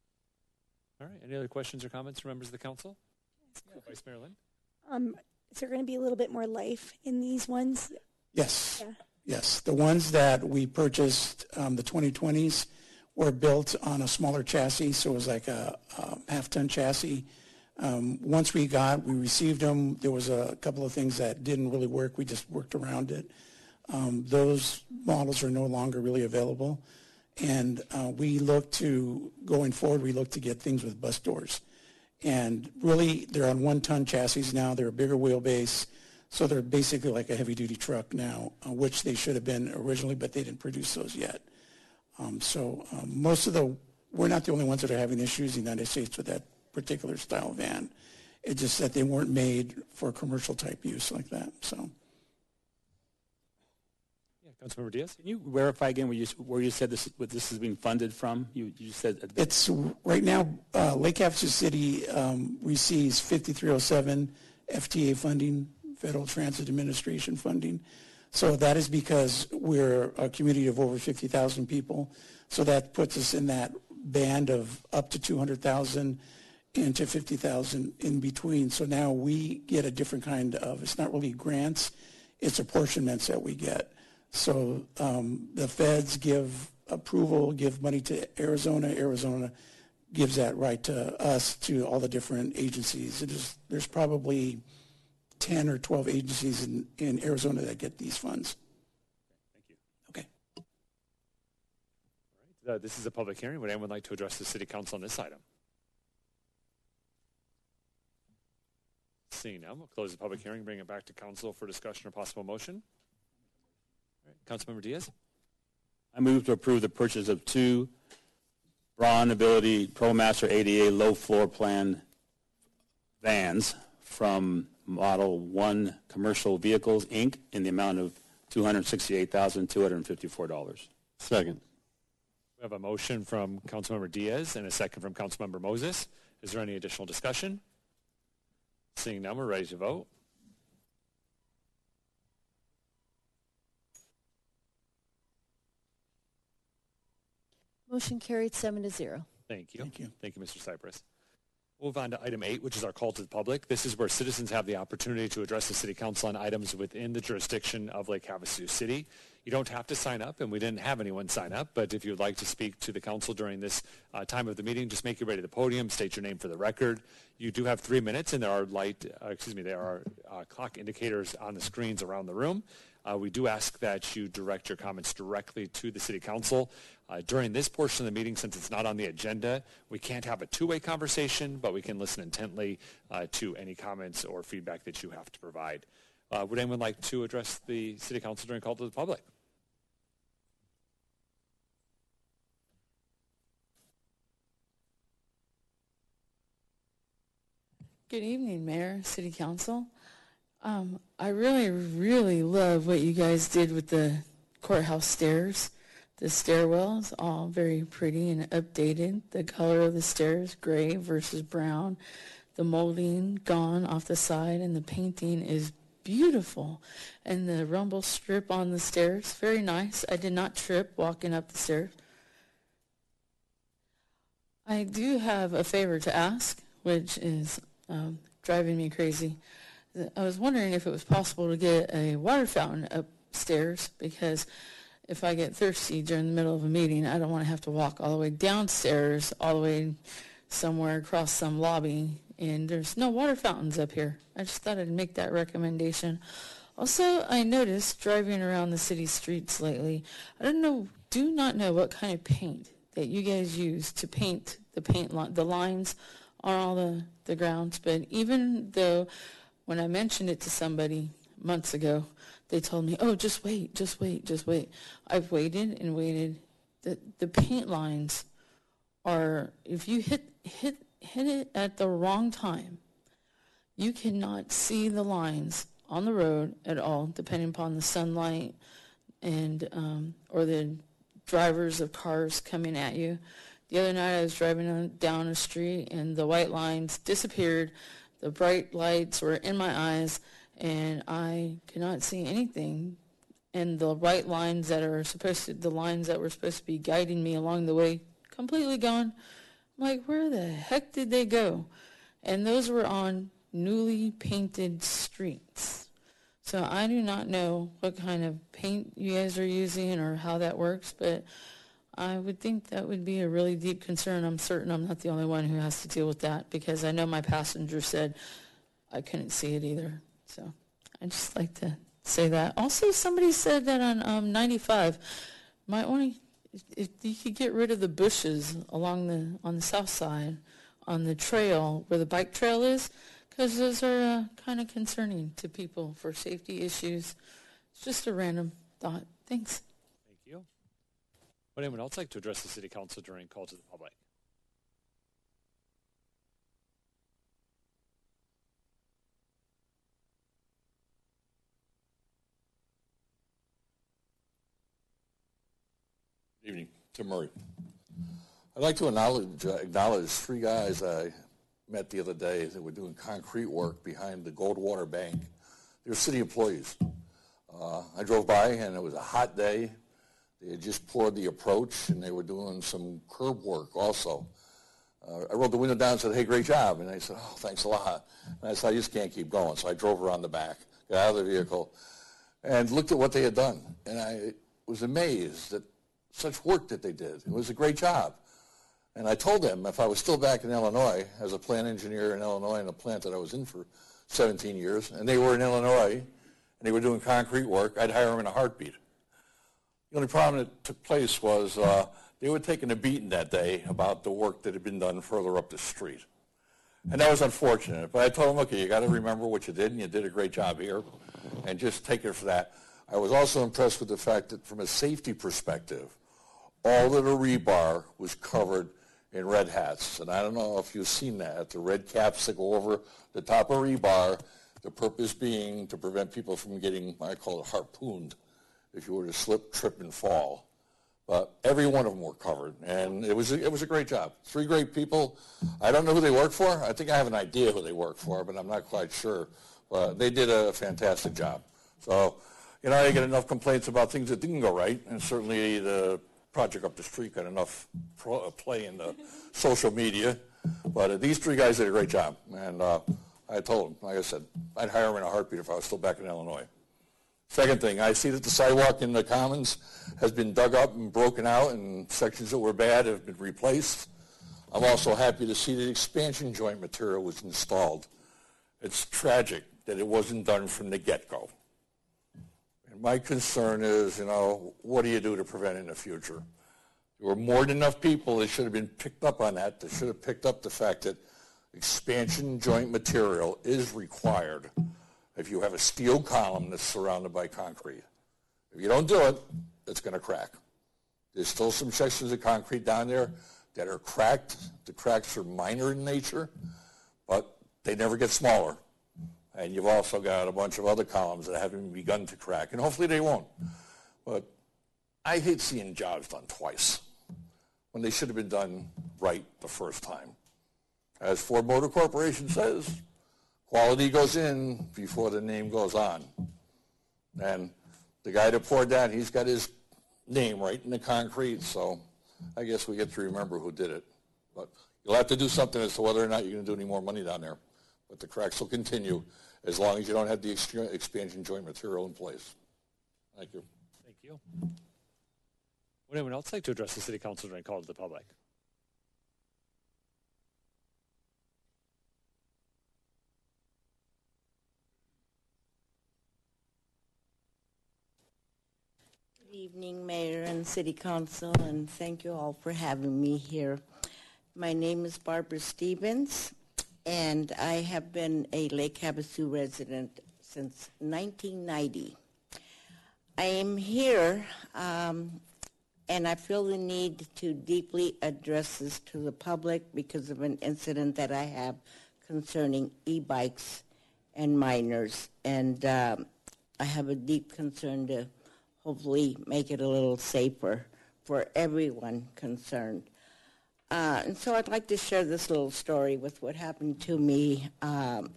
All right. Any other questions or comments from members of the council? Yeah, Vice Mayor Lynn? Is there going to be a little bit more life in these ones? Yes. Yeah. Yes. The ones that we purchased, the 2020s, were built on a smaller chassis, so it was like a half-ton chassis. Once we received them, there was a couple of things that didn't really work. We just worked around it. Those models are no longer really available. And going forward, we look to get things with bus doors. And really, they're on 1-ton chassis now. They're a bigger wheelbase. So they're basically like a heavy-duty truck now, which they should have been originally, but they didn't produce those yet. We're not the only ones that are having issues in the United States with that particular style van. It's just that they weren't made for commercial type use like that. So, yeah, Councilmember Diaz. Can you verify again where you said this is being funded from? You said it's right now. Lake Havasu City receives 5307 FTA funding, Federal Transit Administration funding. So that is because we're a community of over 50,000 people. So that puts us in that band of up to 200,000 and to 50,000 in between. So now we get a different kind of, it's not really grants, it's apportionments that we get. So the feds give approval, give money to Arizona. Arizona gives that right to us, to all the different agencies. There's probably 10 or 12 agencies in Arizona that get these funds. Thank you. Okay. All right. This is a public hearing. Would anyone like to address the City Council on this item? Seeing none, we'll close the public hearing, bring it back to Council for discussion or possible motion. All right. Councilmember Diaz? I move to approve the purchase of 2 Braun Ability ProMaster ADA low floor plan vans from Model 1 Commercial Vehicles, Inc. in the amount of $268,254. Second. We have a motion from Councilmember Diaz and a second from Councilmember Moses. Is there any additional discussion? Seeing none, we're ready to vote. Motion carried 7-0. Thank you. Thank you, Mr. Cypress. We'll move on to item 8, which is our call to the public. This is where citizens have the opportunity to address the City Council on items within the jurisdiction of Lake Havasu City. You don't have to sign up, and we didn't have anyone sign up, but if you would like to speak to the council during this time of the meeting, just make your way to the podium, state your name for the record. You do have 3 minutes, and there are clock indicators on the screens around the room. We do ask that you direct your comments directly to the City Council. During this portion of the meeting, since it's not on the agenda, we can't have a two-way conversation, but we can listen intently to any comments or feedback that you have to provide. Would anyone like to address the City Council during call to the public? Good evening, Mayor, City Council. I really love what you guys did with the courthouse stairs. The stairwells, all very pretty and updated. The color of the stairs, gray versus brown. The molding gone off the side, and the painting is beautiful. And the rumble strip on the stairs, very nice. I did not trip walking up the stairs. I do have a favor to ask, which is driving me crazy. I was wondering if it was possible to get a water fountain upstairs, because if I get thirsty during the middle of a meeting, I don't want to have to walk all the way downstairs, all the way somewhere across some lobby, and there's no water fountains up here. I just thought I'd make that recommendation. Also, I noticed driving around the city streets lately, do not know what kind of paint that you guys use to paint the lines on all the grounds, but even though when I mentioned it to somebody months ago, they told me, oh, just wait. I've waited and waited. The paint lines are, if you hit it at the wrong time, you cannot see the lines on the road at all, depending upon the sunlight and or the drivers of cars coming at you. The other night I was driving down a street and the white lines disappeared. The bright lights were in my eyes, and I could not see anything. And the white lines the lines that were supposed to be guiding me along the way, completely gone. I'm like, where the heck did they go? And those were on newly painted streets. So I do not know what kind of paint you guys are using or how that works, but I would think that would be a really deep concern. I'm certain I'm not the only one who has to deal with that, because I know my passenger said I couldn't see it either. So I'd just like to say that. Also, somebody said that on 95, might want to, if you could get rid of the bushes on the south side, on the trail where the bike trail is, because those are kind of concerning to people for safety issues. It's just a random thought. Thanks. Thank you. Would anyone else like to address the City Council during call to the public? Good evening, Tim Murray. I'd like to acknowledge three guys I met the other day that were doing concrete work behind the Goldwater Bank. They were city employees. I drove by and it was a hot day. They had just poured the approach and they were doing some curb work also. I rolled the window down and said, hey, great job. And they said, oh, thanks a lot. And I said, I just can't keep going. So I drove around the back, got out of the vehicle, and looked at what they had done. And I was amazed at such work that they did. It was a great job. And I told them if I was still back in Illinois as a plant engineer in Illinois in a plant that I was in for 17 years, and they were in Illinois, and they were doing concrete work, I'd hire them in a heartbeat. The only problem that took place was they were taking a beating that day about the work that had been done further up the street. And that was unfortunate. But I told them, okay, you got to remember what you did, and you did a great job here, and just take it for that. I was also impressed with the fact that from a safety perspective, all of the rebar was covered in red hats. And I don't know if you've seen that, the red caps that go over the top of rebar, the purpose being to prevent people from getting, I call it harpooned, if you were to slip, trip, and fall. but every one of them were covered, and it was a great job. 3 great people. I don't know who they work for. I think I have an idea who they work for, but I'm not quite sure. But they did a fantastic job. So, you know, I get enough complaints about things that didn't go right, and certainly the project up the street got enough play in the social media. But these 3 guys did a great job, and I told them, like I said, I'd hire them in a heartbeat if I was still back in Illinois. Second thing, I see that the sidewalk in the Commons has been dug up and broken out, and sections that were bad have been replaced. I'm also happy to see that expansion joint material was installed. It's tragic that it wasn't done from the get-go. And my concern is, you know, what do you do to prevent it in the future? There were more than enough people that should have been picked up on that, that should have picked up the fact that expansion joint material is required if you have a steel column that's surrounded by concrete. If you don't do it, it's going to crack. There's still some sections of concrete down there that are cracked. The cracks are minor in nature, but they never get smaller. And you've also got a bunch of other columns that haven't begun to crack, and hopefully they won't. But I hate seeing jobs done twice when they should have been done right the first time. As Ford Motor Corporation says, quality goes in before the name goes on. And the guy that poured that, he's got his name right in the concrete, so I guess we get to remember who did it. But you'll have to do something as to whether or not you're going to do any more money down there. But the cracks will continue as long as you don't have the expansion joint material in place. Thank you. Thank you. Would anyone else like to address the City Council during call to the public? Good evening, Mayor and City Council, and thank you all for having me here. My name is Barbara Stevens, and I have been a Lake Havasu resident since 1990. I am here, and I feel the need to deeply address this to the public because of an incident that I have concerning e-bikes and minors, and I have a deep concern to hopefully make it a little safer for everyone concerned. And so I'd like to share this little story with what happened to me on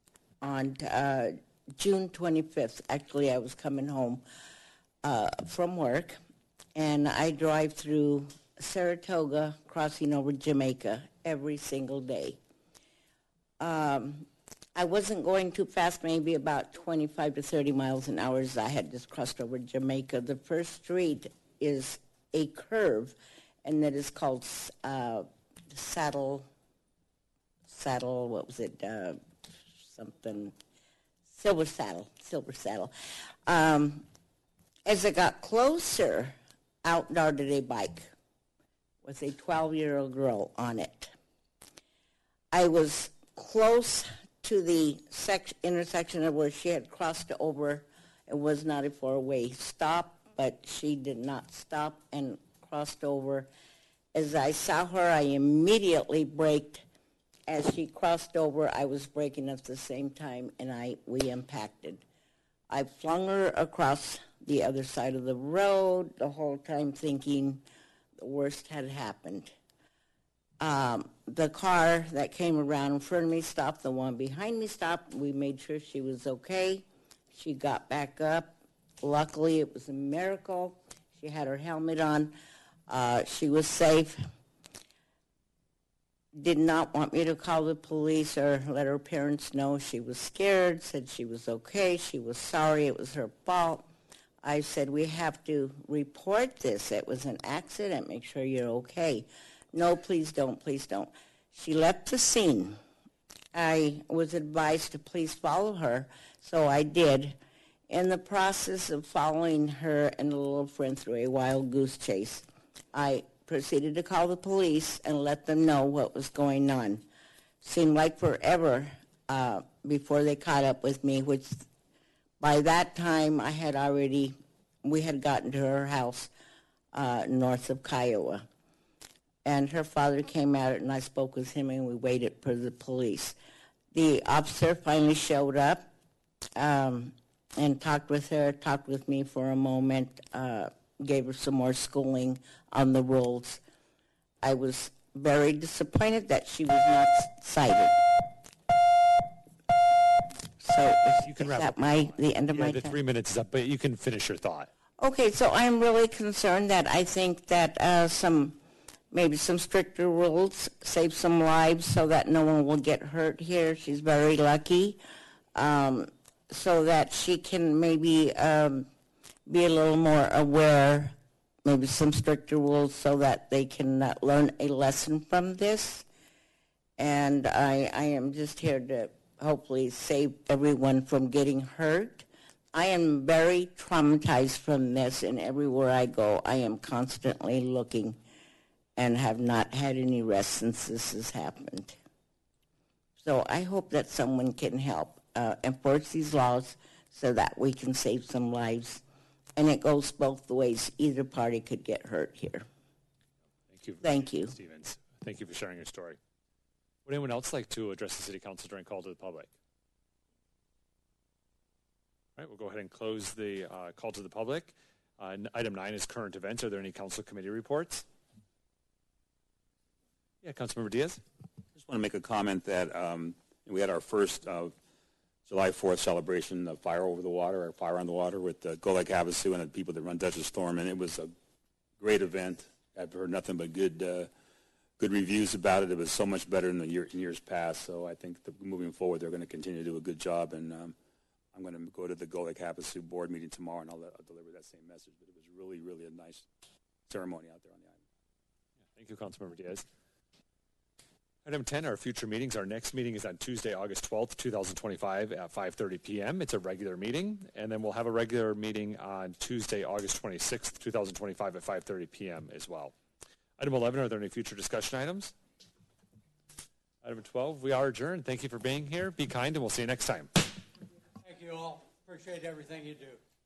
June 25th. Actually, I was coming home from work, and I drive through Saratoga, crossing over Jamaica every single day. I wasn't going too fast, maybe about 25 to 30 miles an hour as I had just crossed over Jamaica. The first street is a curve, and that is called Saddle, what was it, Silver Saddle. As I got closer, out darted a bike with a 12-year-old girl on it. I was close to the intersection of where she had crossed over. It was not a four-way stop, but she did not stop and crossed over. As I saw her, I immediately braked. As she crossed over, I was braking at the same time, and we impacted. I flung her across the other side of the road, the whole time thinking the worst had happened. The car that came around in front of me stopped. The one behind me stopped. We made sure she was okay. She got back up. Luckily, it was a miracle. She had her helmet on. She was safe. Did not want me to call the police or let her parents know. She was scared, said she was okay. She was sorry. It was her fault. I said, we have to report this. It was an accident. Make sure you're okay. No, please don't, please don't. She left the scene. I was advised to please follow her, so I did. In the process of following her and the little friend through a wild goose chase, I proceeded to call the police and let them know what was going on. Seemed like forever before they caught up with me, which by that time we had gotten to her house north of Kiowa. And her father came out, and I spoke with him, and we waited for the police. The officer finally showed up and talked with her, talked with me for a moment. gave her some more schooling on the rules. I was very disappointed that she was not cited. So You can is wrap that up. the end of my The time? 3 minutes is up, but you can finish your thought. Okay, so I'm really concerned that I think that maybe some stricter rules save some lives so that no one will get hurt here. She's very lucky. So that she can maybe be a little more aware, maybe some stricter rules so that they can learn a lesson from this. And I am just here to hopefully save everyone from getting hurt. I am very traumatized from this, and everywhere I go, I am constantly looking and have not had any rest since this has happened. So I hope that someone can help enforce these laws so that we can save some lives. And it goes both ways. Either party could get hurt here. Thank you. Thank you. Stevens. Thank you for sharing your story. Would anyone else like to address the City Council during call to the public? All right, we'll go ahead and close the call to the public. Item 9 is current events. Are there any council committee reports? Yeah, Councilmember Diaz. I just want to make a comment that we had our first July 4th celebration of Fire Over the Water, or Fire on the Water, with Go Like Havasu and the people that run Desert Storm, and it was a great event. I've heard nothing but good reviews about it. It was so much better than years past, so I think that moving forward they're going to continue to do a good job, and I'm going to go to the Go Like Havasu board meeting tomorrow, and I'll deliver that same message. But it was really, really a nice ceremony out there on the island. Thank you, Councilmember Diaz. Item 10, our future meetings. Our next meeting is on Tuesday, August 12th, 2025 at 5:30 p.m. It's a regular meeting, and then we'll have a regular meeting on Tuesday, August 26th, 2025 at 5:30 p.m. as well. Item 11, are there any future discussion items? Item 12, we are adjourned. Thank you for being here. Be kind, and we'll see you next time. Thank you all. Appreciate everything you do.